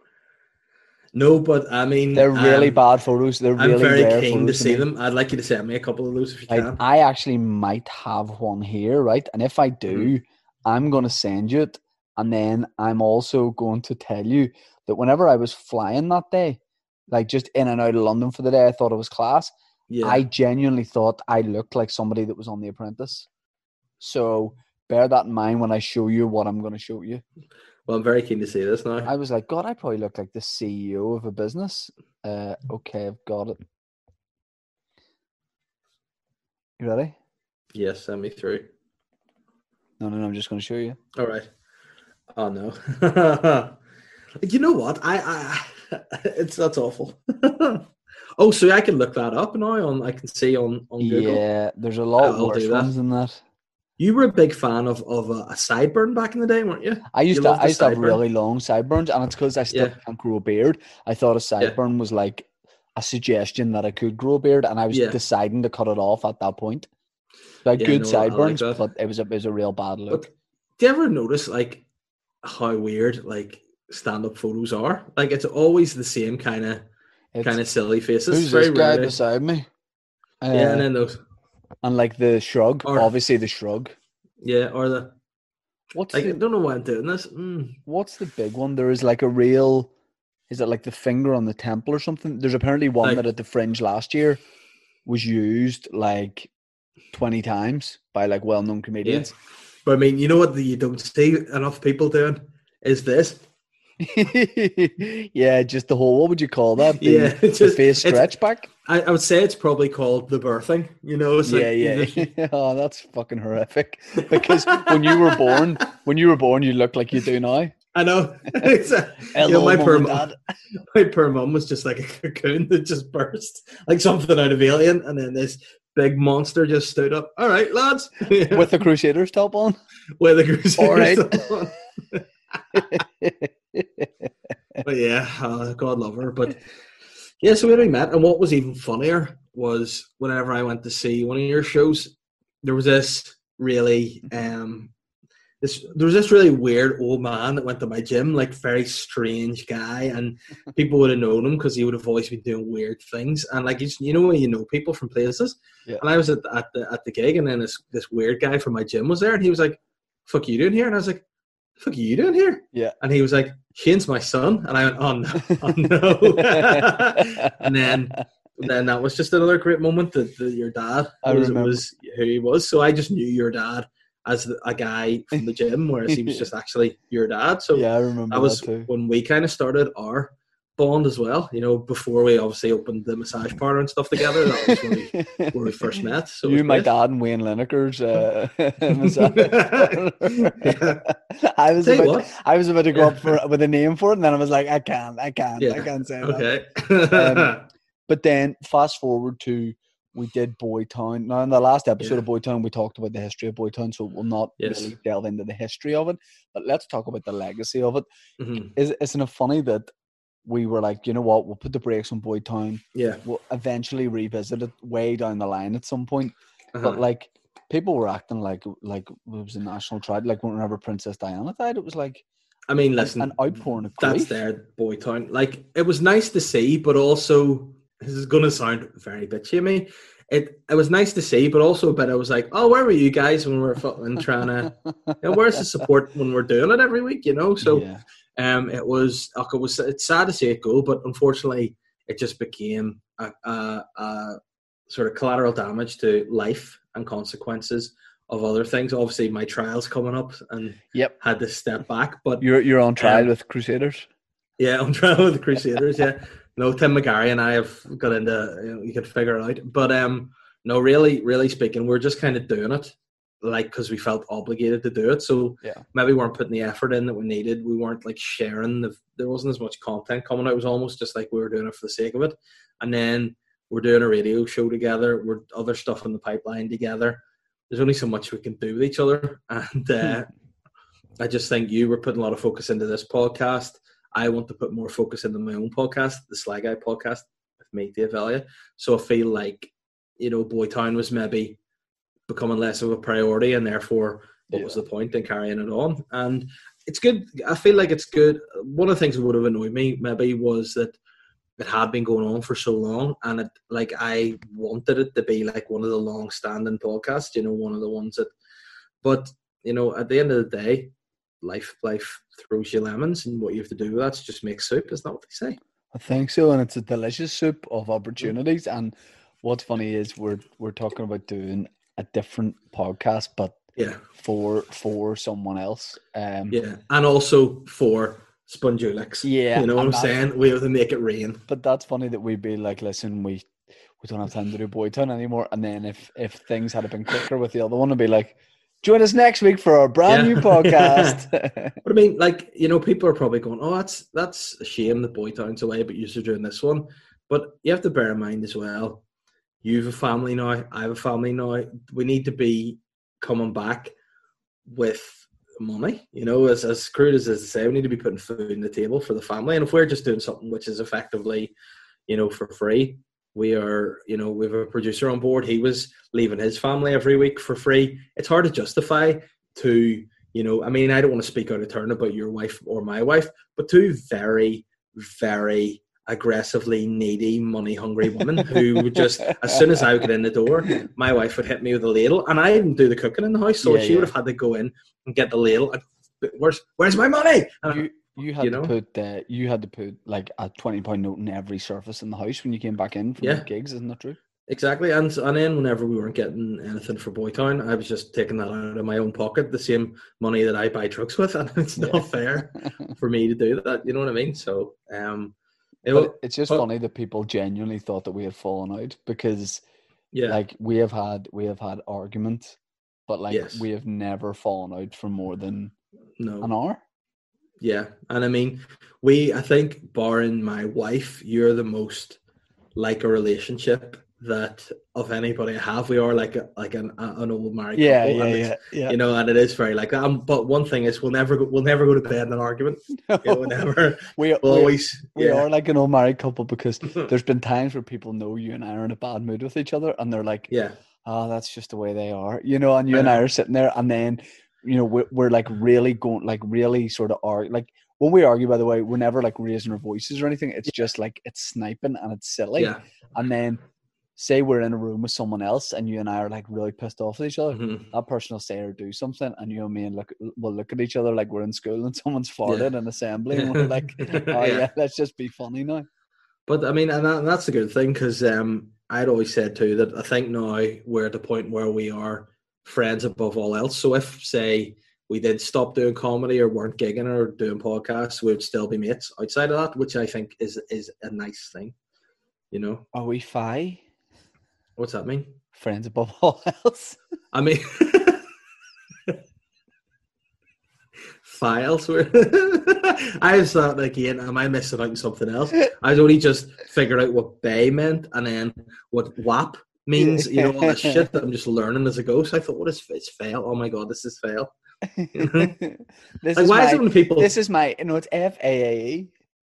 No, but I mean, They're really um, bad photos. They're I'm really very rare keen to photos to see me. them. I'd like you to send me a couple of those if you Right, can. I actually might have one here, right? And if I do, I'm going to send you it. And then I'm also going to tell you that whenever I was flying that day, like just in and out of London for the day, I thought it was class. Yeah. I genuinely thought I looked like somebody that was on The Apprentice. So bear that in mind when I show you what I'm going to show you. Well, I'm very keen to see this now. I was like, God, I probably look like the C E O of a business. Uh, okay, I've got it. You ready? Yes, send me through. No, no, no, I'm just going to show you. All right. Oh no. You know what? I, I it's that's awful. Oh, so I can look that up now on I can see on, on Google. Yeah, there's a lot I'll worse do that. ones than that. You were a big fan of, of a, a sideburn back in the day, weren't you? I used You to loved I the used to have sideburn? really long sideburns, and it's because I still Yeah. can't grow a beard. I thought a sideburn was like a suggestion that I could grow a beard, and I was Yeah. deciding to cut it off at that point. So I had Yeah, good no, I like sideburns, that. but it was a it was a real bad look. But do you ever notice like how weird like stand-up photos are? Like it's always the same kind of It's, kind of silly faces. who's Very this guy rarely. beside me? Uh, Yeah, and then those and like the shrug, Or- obviously the shrug. yeah, or the What's like I the don't know why I'm doing this. Mm. what's the big one? There is like a real. Is it like the finger on the temple or something? There's apparently one Like- that at the Fringe last year was used like twenty times by like well-known comedians. But I mean, you know what you don't see enough people doing is this. Yeah, just the whole, what would you call that? The, Yeah, the it's just- face it's- stretch back? I, I would say it's probably called the birthing. You know, it's Yeah, like yeah. you just- Oh, that's fucking horrific. Because when you were born, when you were born, you looked like you do now. I know. It's a- Hello, you know, my mum poor and mum, dad. my poor mum was just like a cocoon that just burst, like something out of Alien, and then this big monster just stood up. All right, lads, With the Crusaders top on. with the Crusaders. All right. on. But yeah, uh, God love her. But yeah, so when we met, and what was even funnier was whenever I went to see one of your shows, there was this really, um, this there was this really weird old man that went to my gym, like very strange guy, and people would have known him because he would have always been doing weird things, and like you, you know when you know people from places. Yeah. And I was at the, at the at the gig, and then this this weird guy from my gym was there, and he was like, "Fuck you doing here?" And I was like, "Fuck are you doing here?" Yeah. And he was like, "Shane's my son," and I went, "Oh no, oh no!" And then then that was just another great moment that, that your dad I was, remember. was who he was. So I just knew your dad as the, a guy from the gym, whereas he was just actually your dad. So Yeah, I remember that was that too. when we kind of started our bond as well. You know, before we obviously opened the massage parlor and stuff together. That was when we, where we first met. So it You, was my great. dad, and Wayne Lineker's uh, massage parlour. I was Tell you about, what. I was about to go up for with a name for it, and then I was like, I can't, I can't, Yeah. I can't say that. Okay. Um, But then fast forward to we did Boytown. Now in the last episode Yeah. of Boytown, we talked about the history of Boytown, so we'll not Yes. really delve into the history of it. But let's talk about the legacy of it. Mhm. Is, isn't it funny that we were like, you know what, we'll put the brakes on Boytown. Yeah. We'll eventually revisit it way down the line at some point. Uh-huh. But like, people were acting like like it was a national tragedy. Like whenever Princess Diana died, it was like, I mean, listen, an, an outpouring of that's grief. their Boytown. Like, it was nice to see, but also, this is going to sound very bitchy of me. It it was nice to see, but also a bit, I was like, oh, where were you guys when we were fucking trying to, you know, where's the support when we're doing it every week, you know? So, Yeah. um, it was, it was, it's sad to see it go, but unfortunately, it just became a, a, a sort of collateral damage to life and consequences of other things. Obviously, my trial's coming up and Yep. had to step back, but You're you're on trial um, with Crusaders. yeah, I'm trying with the Crusaders. Yeah, no, Tim McGarry and I have got into. You know, you could figure it out, but um, no, really, really speaking, we're just kind of doing it, like because we felt obligated to do it. So Yeah. maybe we weren't putting the effort in that we needed. We weren't like sharing. The, there wasn't as much content coming out. It was almost just like we were doing it for the sake of it. And then we're doing a radio show together. We're other stuff in the pipeline together. There's only so much we can do with each other, and uh, I just think you were putting a lot of focus into this podcast. I want to put more focus into my own podcast, the Sly Guy podcast with me, Dave Elliott. So I feel like, you know, Boytown was maybe becoming less of a priority, and therefore what Yeah. was the point in carrying it on? And it's good. I feel like it's good. One of the things that would have annoyed me maybe was that it had been going on for so long, and it like I wanted it to be like one of the long-standing podcasts, you know, one of the ones that. But you know, at the end of the day, life life throws you lemons, and what you have to do with that's just make soup. Is that what they say? I think so, and it's a delicious soup of opportunities. And what's funny is we're we're talking about doing a different podcast, but Yeah, for for someone else. Um, yeah, and also for Spongulix. Yeah, you know what I'm and that's- saying? We have to make it rain. But that's funny that we'd be like, listen, we we don't have time to do Boytown anymore. And then if if things had been quicker with the other one, it'd be like, join us next week for our brand Yeah. new podcast. But I mean, like, you know, people are probably going, oh, that's that's a shame that Boytown's away, but you're doing this one. But you have to bear in mind as well, you have a family now, I have a family now. We need to be coming back with money, you know, as, as crude as it is to say, we need to be putting food on the table for the family. And if we're just doing something which is effectively, you know, for free, we are, you know, we have a producer on board. He was leaving his family every week for free. It's hard to justify to, you know, I mean, I don't want to speak out of turn about your wife or my wife, but two very, very aggressively needy, money-hungry women who would just, as soon as I would get in the door, my wife would hit me with a ladle, and I didn't do the cooking in the house, so Yeah, she yeah. would have had to go in and get the ladle. And, where's Where's my money? And you you had You to know? put uh, you had to put like a twenty pound note in every surface in the house when you came back in from Yeah. the gigs, isn't that true? Exactly, and and then whenever we weren't getting anything for Boytown, I was just taking that out of my own pocket, the same money that I buy trucks with, and it's not Yeah. fair for me to do that. You know what I mean? So, um, it, But it's just but- funny that people genuinely thought that we had fallen out because yeah, like we have had we have had arguments, but like Yes. we have never fallen out for more than no, an hour. yeah, and I mean, we, I think, barring my wife, you're the most like a relationship that of anybody I have. We are like a, like an an old married Yeah, couple, yeah, and yeah, it's- yeah. you know, and it is very like that. Um, but one thing is, we'll never go, we'll never go to bed in an argument. You know, we'll never, we we'll we, always, we yeah. are like an old married couple because there's been times where people know you and I are in a bad mood with each other, and they're like, yeah. oh, that's just the way they are, you know, and you and I Uh-huh. are sitting there, and then, you know, we're, we're like really going, like really sort of argue, like when we argue, by the way, we're never like raising our voices or anything. It's just like, it's sniping and it's silly. Yeah. And then say we're in a room with someone else and you and I are like really pissed off at each other. Mhm. That person will say or do something, and you and me and look, we'll look at each other like we're in school and someone's farted in assembly, and we're like, oh yeah. Yeah. let's just be funny now. But I mean, and, that, and that's a good thing, because um, I'd always said too that I think now we're at the point where we are friends above all else. So if, say, we did stop doing comedy or weren't gigging or doing podcasts, we would still be mates outside of that, which I think is is a nice thing. You know, Are we fi what's that mean? friends above all else? I mean, files were. I was thought like, Ian, am I missing out on something else? I was only just figuring out what bay meant and then what W A P means. You know, all this shit that I'm just learning as I go. So I thought, what is it's fail? Oh my god, this is fail. this Like, is why my, is it when people? This is my, you know, it's F A A E.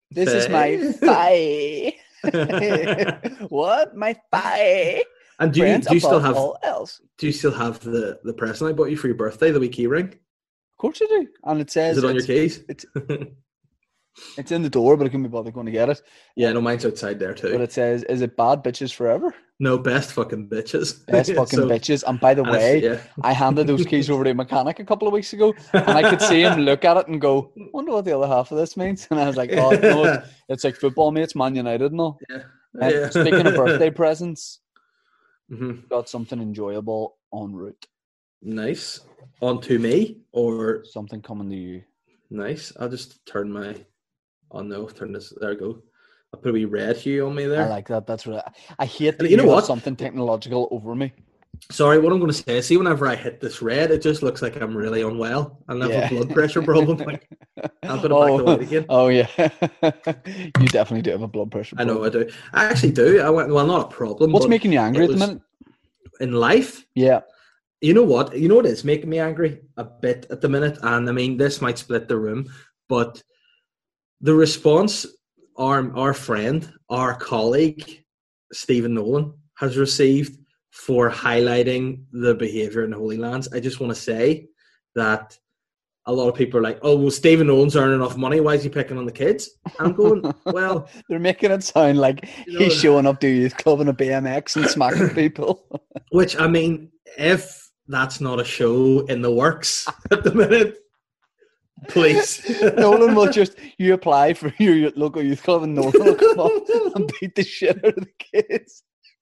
This is my thigh. What? My thigh. And do you, Friends do you still above have all else. do you still have the, the present I bought you for your birthday, the wee key ring? Of course you do. And it says Is it on your it's, keys? It's, it's in the door, but I couldn't be bothered going to get it. Yeah, no, mine's outside there too. But it says, is it bad bitches forever? No, best fucking bitches. Best fucking So- bitches. And by the and way, it's- yeah. I handed those keys over to a mechanic a couple of weeks ago, and I could see him look at it and go, wonder what the other half of this means. And I was like, oh, no, it's, it's like football mates, Man United and all. Yeah. And Yeah. speaking of birthday presents, Mhm. got something enjoyable en route. Nice. On to me or Something coming to you. nice. I'll just turn my. Oh no! Turn this. There we go. I'll put a wee red hue on me there. I like that. That's what I, I hate that And you you know have what? something technological over me. Sorry, what I'm going to say. See, whenever I hit this red, it just looks like I'm really unwell and I have Yeah. a blood pressure problem. Like, I'll put it back to white again. Oh yeah, you definitely do have a blood pressure I know I problem. do. I actually do. I went. Well, not a problem. What's but making you angry it at the was- minute? in life? Yeah, You know what? You know what is making me angry a bit at the minute, and I mean this might split the room, but the response our our friend, our colleague, Stephen Nolan, has received for highlighting the behaviour in the Holy Lands. I just want to say that a lot of people are like, "Oh, well, Stephen Nolan's earning enough money. Why is he picking on the kids?" I'm going, "Well, they're making it sound like You know- he's showing up to a youth club in a B M X and smacking people. which I mean, if that's not a show in the works at the minute, please." Nolan will just you apply for your local youth club and Nolan will come up and beat the shit out of the kids.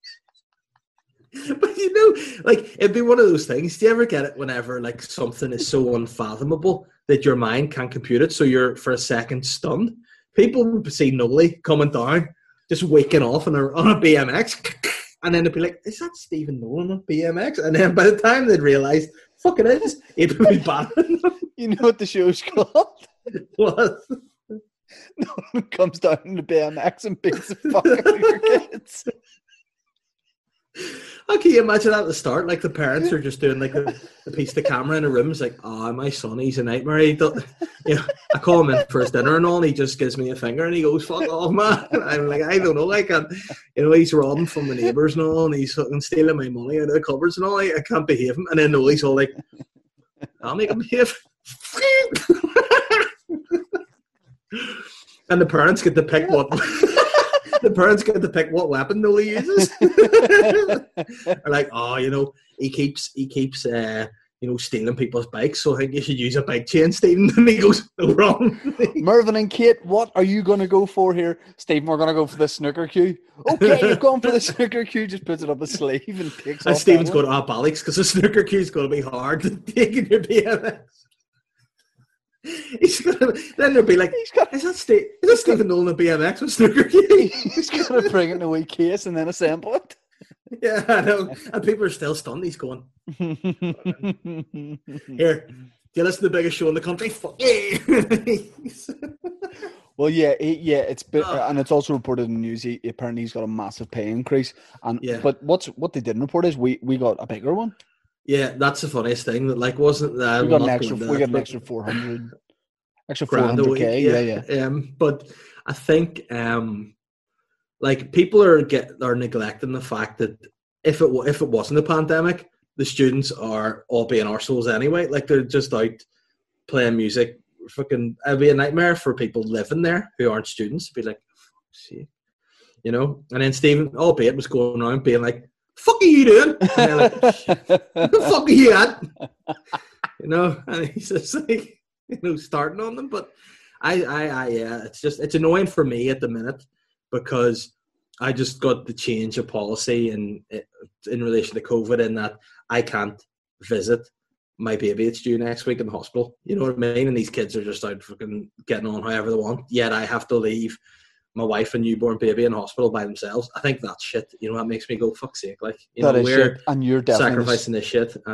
But you know, like it'd be one of those things. Do you ever get it whenever like something is so unfathomable that your mind can't compute it? So you're for a second stunned. People would see Nolly coming down, just waking off on a on a B M X, and then they'd be like, "Is that Stephen Nolan on B M X?" And then by the time they'd realise, "Fuck it is," he'd be battering them. You know what the show's called? What? Nolan comes down in the B M X and beats the fuck out of your kids. How can you imagine that at the start? Like the parents are just doing like a, a piece of the camera in a room. It's like, oh, my son, he's a nightmare. He don't, you know, I call him in for his dinner and all, and he just gives me a finger and he goes, "Fuck off, man." And I'm like, I don't know, I can't, you know, he's robbing from the neighbours and all, and he's fucking stealing my money out of the cupboards and all. I, I can't behave him. And then Noel's all like, "I'll make him behave." And the parents get to pick what. The parents get to pick what weapon Nolan uses. Are like, "Oh, you know, he keeps he keeps uh, you know, stealing people's bikes, so I think you should use a bike chain, Stephen." And he goes, "No wrong." Mervyn and Kate, what are you going to go for here? Stephen, we're going to go for the snooker cue. Okay, you've gone for the snooker cue. Just puts it up his sleeve and takes And off. Stephen's that going one. to up Alex because the snooker cue's going to be hard to take in your B M X. He's gonna, then they'll be like, He's got, "Is that, Steve, is that Stephen Nolan a B M X with snooker cue?" he's going to bring it in a wee case and then assemble it. Yeah, I know. And people are still stunned. He's going, "Here, do you listen to the biggest show in the country? Fuck yeah." Well, yeah, he, yeah, it's been, Oh. and it's also reported in the news. He apparently he's got a massive pay increase, and Yeah. but what's what they didn't report is we we got a bigger one. Yeah, that's the funniest thing. That like wasn't that We got an extra, we got an extra four hundred, extra four grand a hundred week. k. Yeah, yeah. Um, but I think um, like people are get are neglecting the fact that if it wa- if it wasn't a pandemic, the students are all being arseholes anyway. Like they're just out playing music. Fucking, it'd be a nightmare for people living there who aren't students. Be like, fuck's sake, you know. And then Stephen, albeit, was going around being like, "Fuck are you doing?" And they're like, "What the fuck are you at?" You know, and he's just like, you know, starting on them. But I, I, I, yeah, it's just it's annoying for me at the minute because I just got the change of policy in in relation to COVID, in that I can't visit my baby that's due next week in the hospital. You know what I mean? And these kids are just out fucking getting on however they want. Yet I have to leave my wife and newborn baby in hospital by themselves. I think that's shit. You know, that makes me go, fuck's sake. Like, you That know, is we're shit, and you're definitely sacrificing this shit, and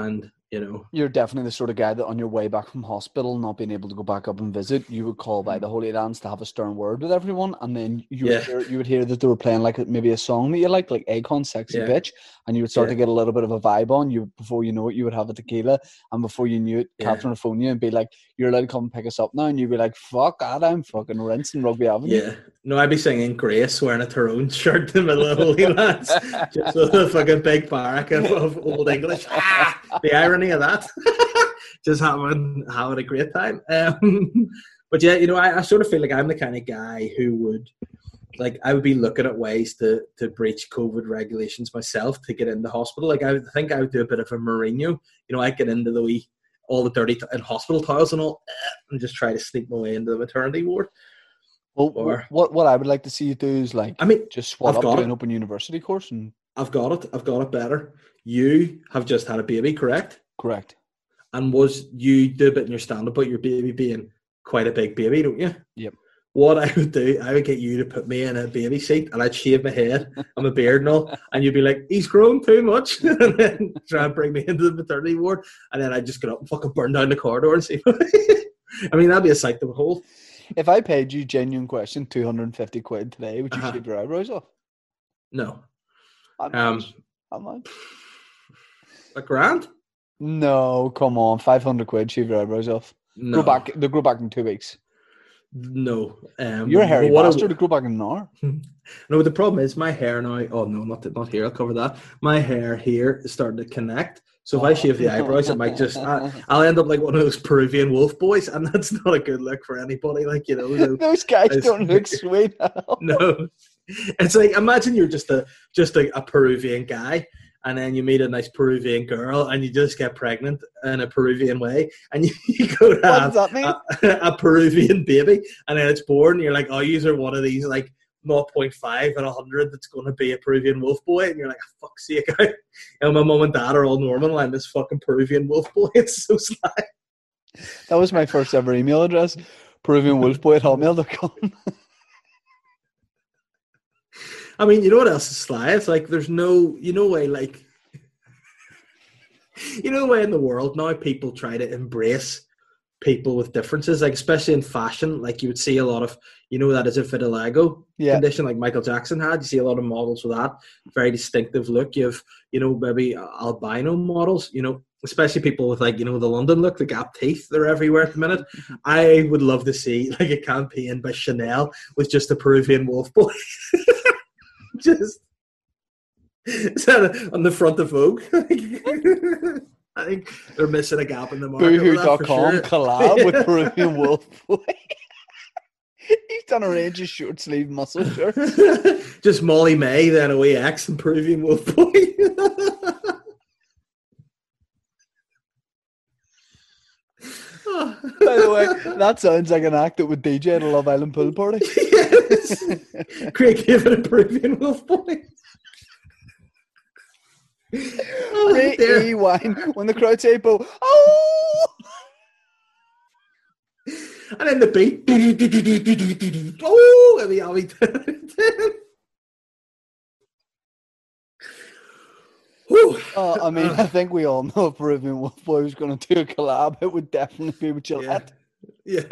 you know. You're definitely the sort of guy that on your way back from hospital, not being able to go back up and visit, you would call by the Holy Lands to have a stern word with everyone, and then you Yeah. would hear, you would hear that they were playing like maybe a song that you liked, like Akon, Sexy Yeah. Bitch, and you would start Yeah. to get a little bit of a vibe on you. Before you know it, you would have a tequila, and before you knew it, Yeah. Catherine would phone you and be like, "You're allowed to come pick us up now," and you'd be like, "Fuck that, I'm fucking rinsing Rugby Avenue." Yeah. No, I'd be singing Grace wearing a Tyrone shirt in the middle of Holy Lands, just with a fucking big barrack of, of old English. Ah, the irony of that. Just having having a great time. Um, but yeah, you know, I, I sort of feel like I'm the kind of guy who would, like, I would be looking at ways to to breach COVID regulations myself to get into hospital. Like, I would think I would do a bit of a Mourinho. You know, I'd get into the wee, all the dirty t- and hospital towels and all, and just try to sneak my way into the maternity ward. Well, Or, what what I would like to see you do is like, I mean, just swap I've up got to it. an open university course, and I've got it. I've got it better. You have just had a baby, correct? correct. And was you do a bit in your stand-up about your baby being quite a big baby, don't you? Yep. What I would do, I would get you to put me in a baby seat, and I'd shave my head and my beard and all, and you'd be like, "He's grown too much," and then try and bring me into the maternity ward, and then I'd just get up and fucking burn down the corridor and see. I mean, that'd be a sight to behold. If I paid you, genuine question, two hundred and fifty quid today, would you Uh-huh. shave your eyebrows off? No. I'm Um, not. I'm not. a grand? No, come on, five hundred quid, shave your eyebrows off. No. Grow back. They grow back in two weeks. No. Um, You're a hairy what I- bastard. They grow back in an hour. No, but the problem is my hair now. Oh no, not not here. I'll cover that. My hair here is starting to connect. So if I shave the eyebrows, it might just. I, I'll end up like one of those Peruvian wolf boys, and that's not a good look for anybody. Like, you know, so, Those guys it's- don't look sweet. no. It's like, imagine you're just a just a, a Peruvian guy, and then you meet a nice Peruvian girl, and you just get pregnant in a Peruvian way, and you, you go to What have does that mean? a, a Peruvian baby, and then it's born, and you're like, oh, you are one of these like zero point five and one hundred that's going to be a Peruvian wolf boy, and you're like, oh, fuck's sake, I, you know, my mum and dad are all normal, I'm this fucking Peruvian wolf boy. It's so sly. That was my first ever email address, Peruvian wolfboy at hotmail dot com. I mean, you know what else is sly? It's like there's no, you know, way like, you know, the way in the world now people try to embrace people with differences, like especially in fashion. Like you would see a lot of, you know, that is a vitiligo Yeah. condition, like Michael Jackson had. You see a lot of models with that very distinctive look. You have, you know, maybe albino models. You know, especially people with like, you know, the London look, the gap teeth. They're everywhere at the minute. I would love to see like a campaign by Chanel with just a Peruvian wolf boy. Just is that on the front of Vogue? I think they're missing a gap in the market. Boohoo with that dot for com sure. collab with Peruvian wolfboy. He's done a range of short sleeve muscle shirts. Just Molly May, then O E X and Peruvian Wolf Boy. By the way, that sounds like an act that would D J at a Love Island pool party. Yes. Craig Given and Peruvian Wolf Boy. Oh, Ray dear. E. Wine when the crowd say "Bo," oh, And then the beat. Oh, and the Abby. uh, I mean, I think we all know if Peruvian Wolfboy was going to do a collab, it would definitely be with Gillette. Yeah.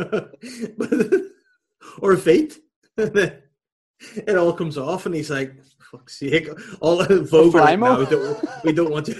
Or feet. It all comes off, and he's like, "Fuck's sake!" All Vogue are like, Flymo? "No, we don't, we don't want you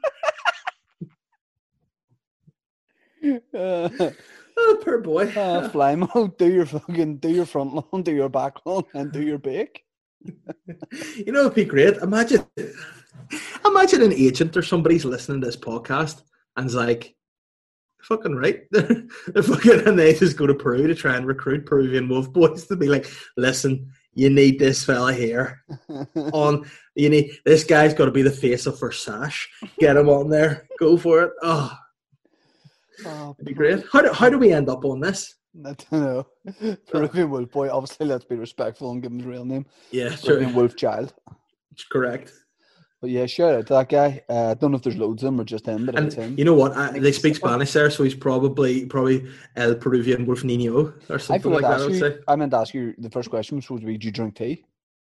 anymore." Uh, Oh, poor boy. uh, Flymo, do your fucking, do your front lawn, do your back lawn, and do your bake. You know, it'd be great. Imagine, imagine an agent or somebody's listening to this podcast and's like, "Fucking right." They're, they're fucking, and they just go to Peru to try and recruit Peruvian wolf boys to be like, "Listen, you need this fella here on. You need this guy's got to be the face of Versace. Get him on there. Go for it." Oh, Oh, it'd be great. How do how do we end up on this? I don't know. Peruvian Wolfboy, obviously, let's be respectful and give him his real name. Yeah, sure. Peruvian Wolf Child. Correct. But yeah, shout out to that guy. I uh, don't know if there's loads of them or just him, but it's him. And you know what? I, think they it's speak someone. Spanish there, so he's probably probably El Peruvian Wolf Niño or I something forgot like to that. I ask would you, say. I meant to ask you, the first question was supposed to be, do you drink tea?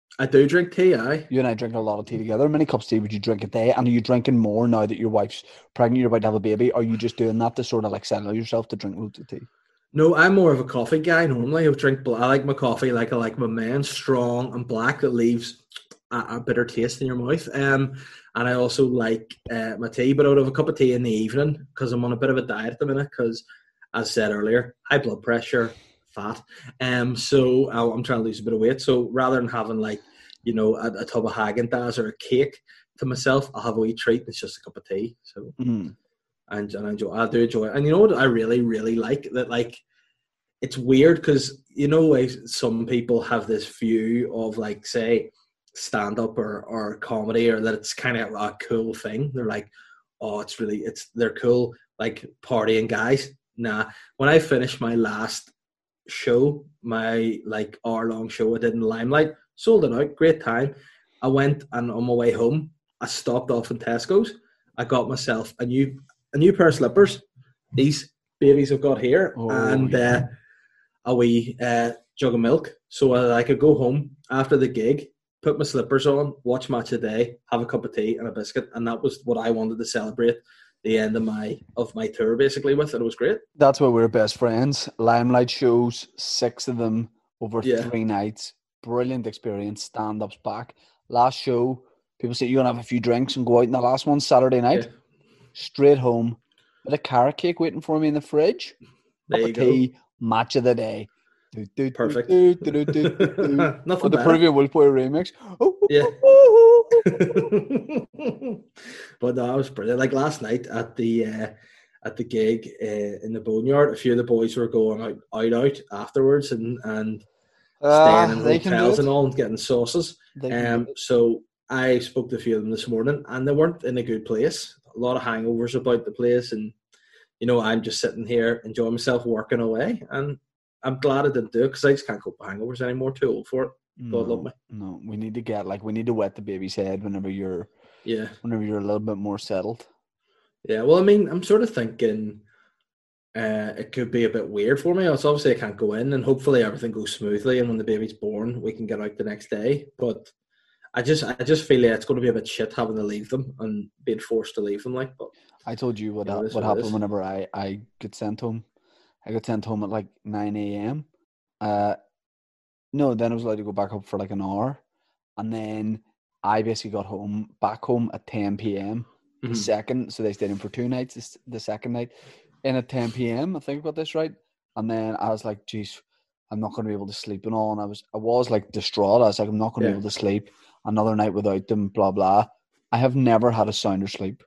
I do drink tea, aye. You and I drink a lot of tea together. How many cups of tea would you drink a day? And are you drinking more now that your wife's pregnant, you're about to have a baby? Are you just doing that to sort of like settle yourself to drink loads of tea? No, I'm more of a coffee guy normally. I drink. I like my coffee like I like my man, strong and black that leaves a, a bitter taste in your mouth. Um, and I also like uh, my tea, but I would have a cup of tea in the evening because I'm on a bit of a diet at the minute. Because, as I said earlier, high blood pressure, fat. Um, so I, I'm trying to lose a bit of weight. So rather than having like you know a, a tub of Haagen-Dazs or a cake to myself, I'll have a wee treat. And it's just a cup of tea. So. Mm. And, and I enjoy, I do enjoy it. And you know what I really, really like? That like, it's weird because, you know, like some people have this view of like, say, stand-up or, or comedy, or that it's kind of a cool thing. They're like, oh, it's really, it's, they're cool, like partying guys. Nah, when I finished my last show, my like hour-long show I did in Limelight, sold it out, great time. I went and on my way home, I stopped off in Tesco's. I got myself a new a new pair of slippers. These babies I've got here, Oh, and yeah. uh, a wee uh, jug of milk, so uh, I could go home after the gig, put my slippers on, watch Match of the Day, have a cup of tea and a biscuit, and that was what I wanted to celebrate the end of my of my tour basically with, and it was great. That's why we're best friends. Limelight shows, six of them over Yeah. three nights. Brilliant experience. Stand-ups back. Last show, people say you're going to have a few drinks and go out in the last one, Saturday night. Yeah. Straight home. Bit of carrot cake waiting for me in the fridge. There Cup you of go. tea, match of the day. Do, do, Perfect. Do, do, do, do, do, do. Nothing Or the better. Peruvian Wolf Boy remix. Oh, Yeah. oh, oh, oh. But no, that was brilliant. Like last night at the uh, at the gig uh, in the Boneyard, a few of the boys were going out out, out afterwards and and Ah, staying in they can do hotels it. and all and getting sauces. They can Um, do it. so I spoke to a few of them this morning, and they weren't in a good place. A lot of hangovers about the place, and you know, I'm just sitting here enjoying myself, working away, and I'm glad I didn't do it because I just can't cope with hangovers anymore. Too old for it. God love me. No, we need to get like we need to wet the baby's head whenever you're Yeah, whenever you're a little bit more settled. yeah. Well, I mean, I'm sort of thinking uh, it could be a bit weird for me. It's obviously I can't go in, and hopefully everything goes smoothly, and when the baby's born, we can get out the next day. But I just, I just feel like it's going to be a bit shit having to leave them and being forced to leave them. Like, but I told you what Yeah, hap- it is what what it happened is. whenever I I got sent home. I got sent home at like nine a.m. Uh, no, then I was allowed to go back up for like an hour, and then I basically got home back home at ten p.m. The Mhm. second, so they stayed in for two nights. This, the second night, in at ten p.m. I think I got this right, and then I was like, "Geez, I'm not going to be able to sleep and all." And I was, I was like distraught. I was like, "I'm not going to Yeah. be able to sleep. Another night without them." Blah blah. I have never had a sounder sleep.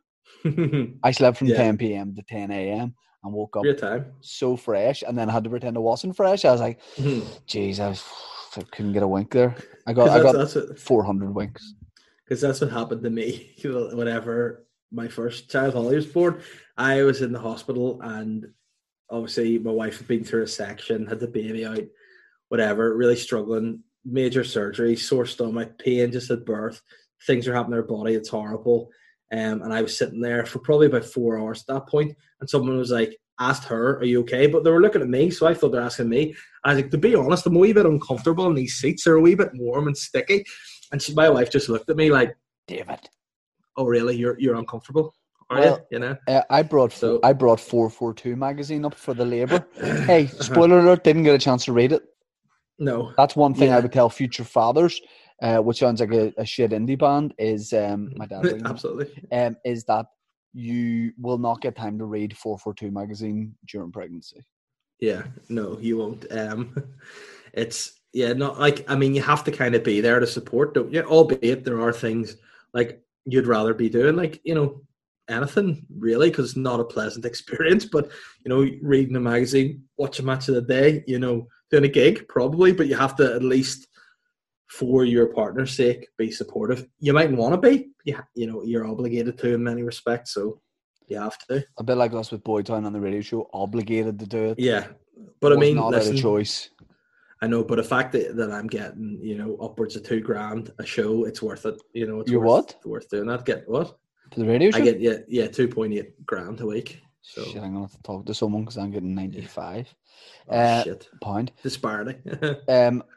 I slept from Yeah. ten p.m. to ten a.m. and woke up Great time. so fresh, and then I had to pretend I wasn't fresh. I was like, Mhm. "Jeez, I, was, I couldn't get a wink there." I got, 'Cause I got that's, that's what, four hundred winks. because that's what happened to me. You know, whenever my first child Holly was born, I was in the hospital, and obviously my wife had been through a section, had the baby out, whatever, really struggling, major surgery, sore stomach, pain just at birth, things are happening to her body, it's horrible. Um, and I was sitting there for probably about four hours at that point, and someone was like, asked her, "Are you okay?" But they were looking at me, so I thought they're asking me. I was like, to be honest, I'm a wee bit uncomfortable in these seats. They're a wee bit warm and sticky. And she, my wife just looked at me like, David, "Oh, really? You're you're uncomfortable, are well, you?" You know. uh, I brought So- I brought four forty-two magazine up for the labour. Hey, spoiler alert! Didn't get a chance to read it. No. That's one thing I Yeah. would tell future fathers, uh, which sounds like a, a shit indie band. Is um, my dad ringing me. Absolutely. um, is that you will not get time to read four forty-two magazine during pregnancy. Yeah. No, you won't. Um, it's yeah, not like I mean, you have to kind of be there to support, don't you? Albeit there are things like you'd rather be doing, like you know, anything really, because it's not a pleasant experience. But you know, reading a magazine, watching Match of the Day, you know, doing a gig probably, but you have to at least, for your partner's sake, be supportive. You mightn't want to be, yeah, you know, you're obligated to in many respects, so you have to. A bit like us with Boytown on the radio show, obligated to do it. Yeah, but I Was mean, not listen, out of choice. I know, but the fact that, that I'm getting, you know, upwards of two grand a show, it's worth it. You know, it's You're worth, what? worth doing that. Get what? For the radio show? I get yeah, yeah, two point eight grand a week. So Shit, I'm gonna have to talk to someone because I'm getting ninety-five oh, uh, shit, pound. disparity. Um,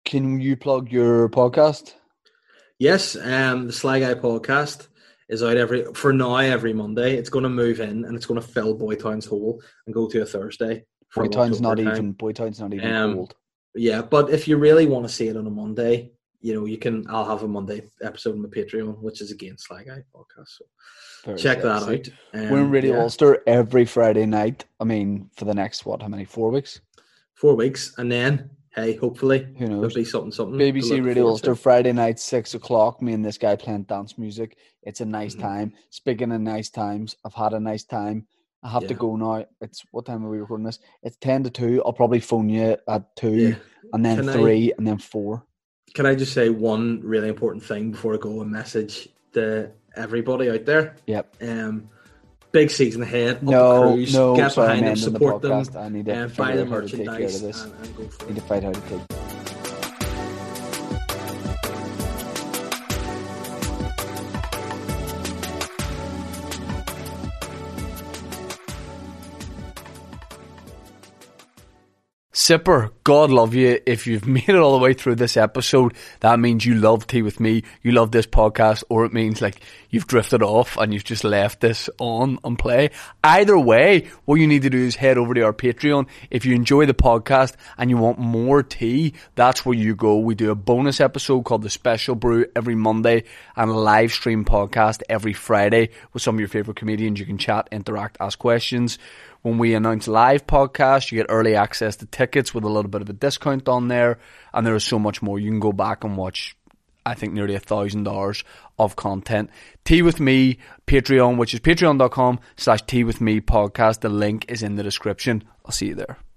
can you plug your podcast? Yes, um, the Sly Guy podcast is out every for now every Monday. It's going to move in and it's going to fill Boytown's hole and go to a Thursday. Boytown's not time. even Boytown's not even um, cold. Yeah, but if you really want to see it on a Monday, you know, you can. I'll have a Monday episode on my Patreon, which is again Sly Guy podcast. So Very check that out. Um, We're in Radio yeah. Ulster every Friday night. I mean, for the next what? How many? Four weeks. Four weeks, and then hey, hopefully, who knows? There'll be something, something. B B C Radio Ulster Friday night, six o'clock. Me and this guy playing dance music. It's a nice mm-hmm. time. Speaking of nice times, I've had a nice time. I have yeah. to go now. It's what time are we recording this? It's ten to two. I'll probably phone you at two, yeah. and then can three, I, and then four. Can I just say one really important thing before I go and message the everybody out there? Yep. Um, big season ahead. No, the cruise, no. Get sorry, behind them, support the them, I need to and buy the merchandise. And, and go for I need it. to find how to take. Sipper, God love you. If you've made it all the way through this episode, that means you love Tea With Me, you love this podcast, or it means like you've drifted off and you've just left this on and play. Either way, what you need to do is head over to our Patreon. If you enjoy the podcast and you want more tea, that's where you go. We do a bonus episode called The Special Brew every Monday and a live stream podcast every Friday with some of your favourite comedians. You can chat, interact, ask questions. When we announce live podcasts, you get early access to tickets with a little bit of a discount on there. And there is so much more. You can go back and watch, I think, nearly a thousand hours of content. Tea With Me, Patreon, which is patreon.com slash Tea With Me podcast. The link is in the description. I'll see you there.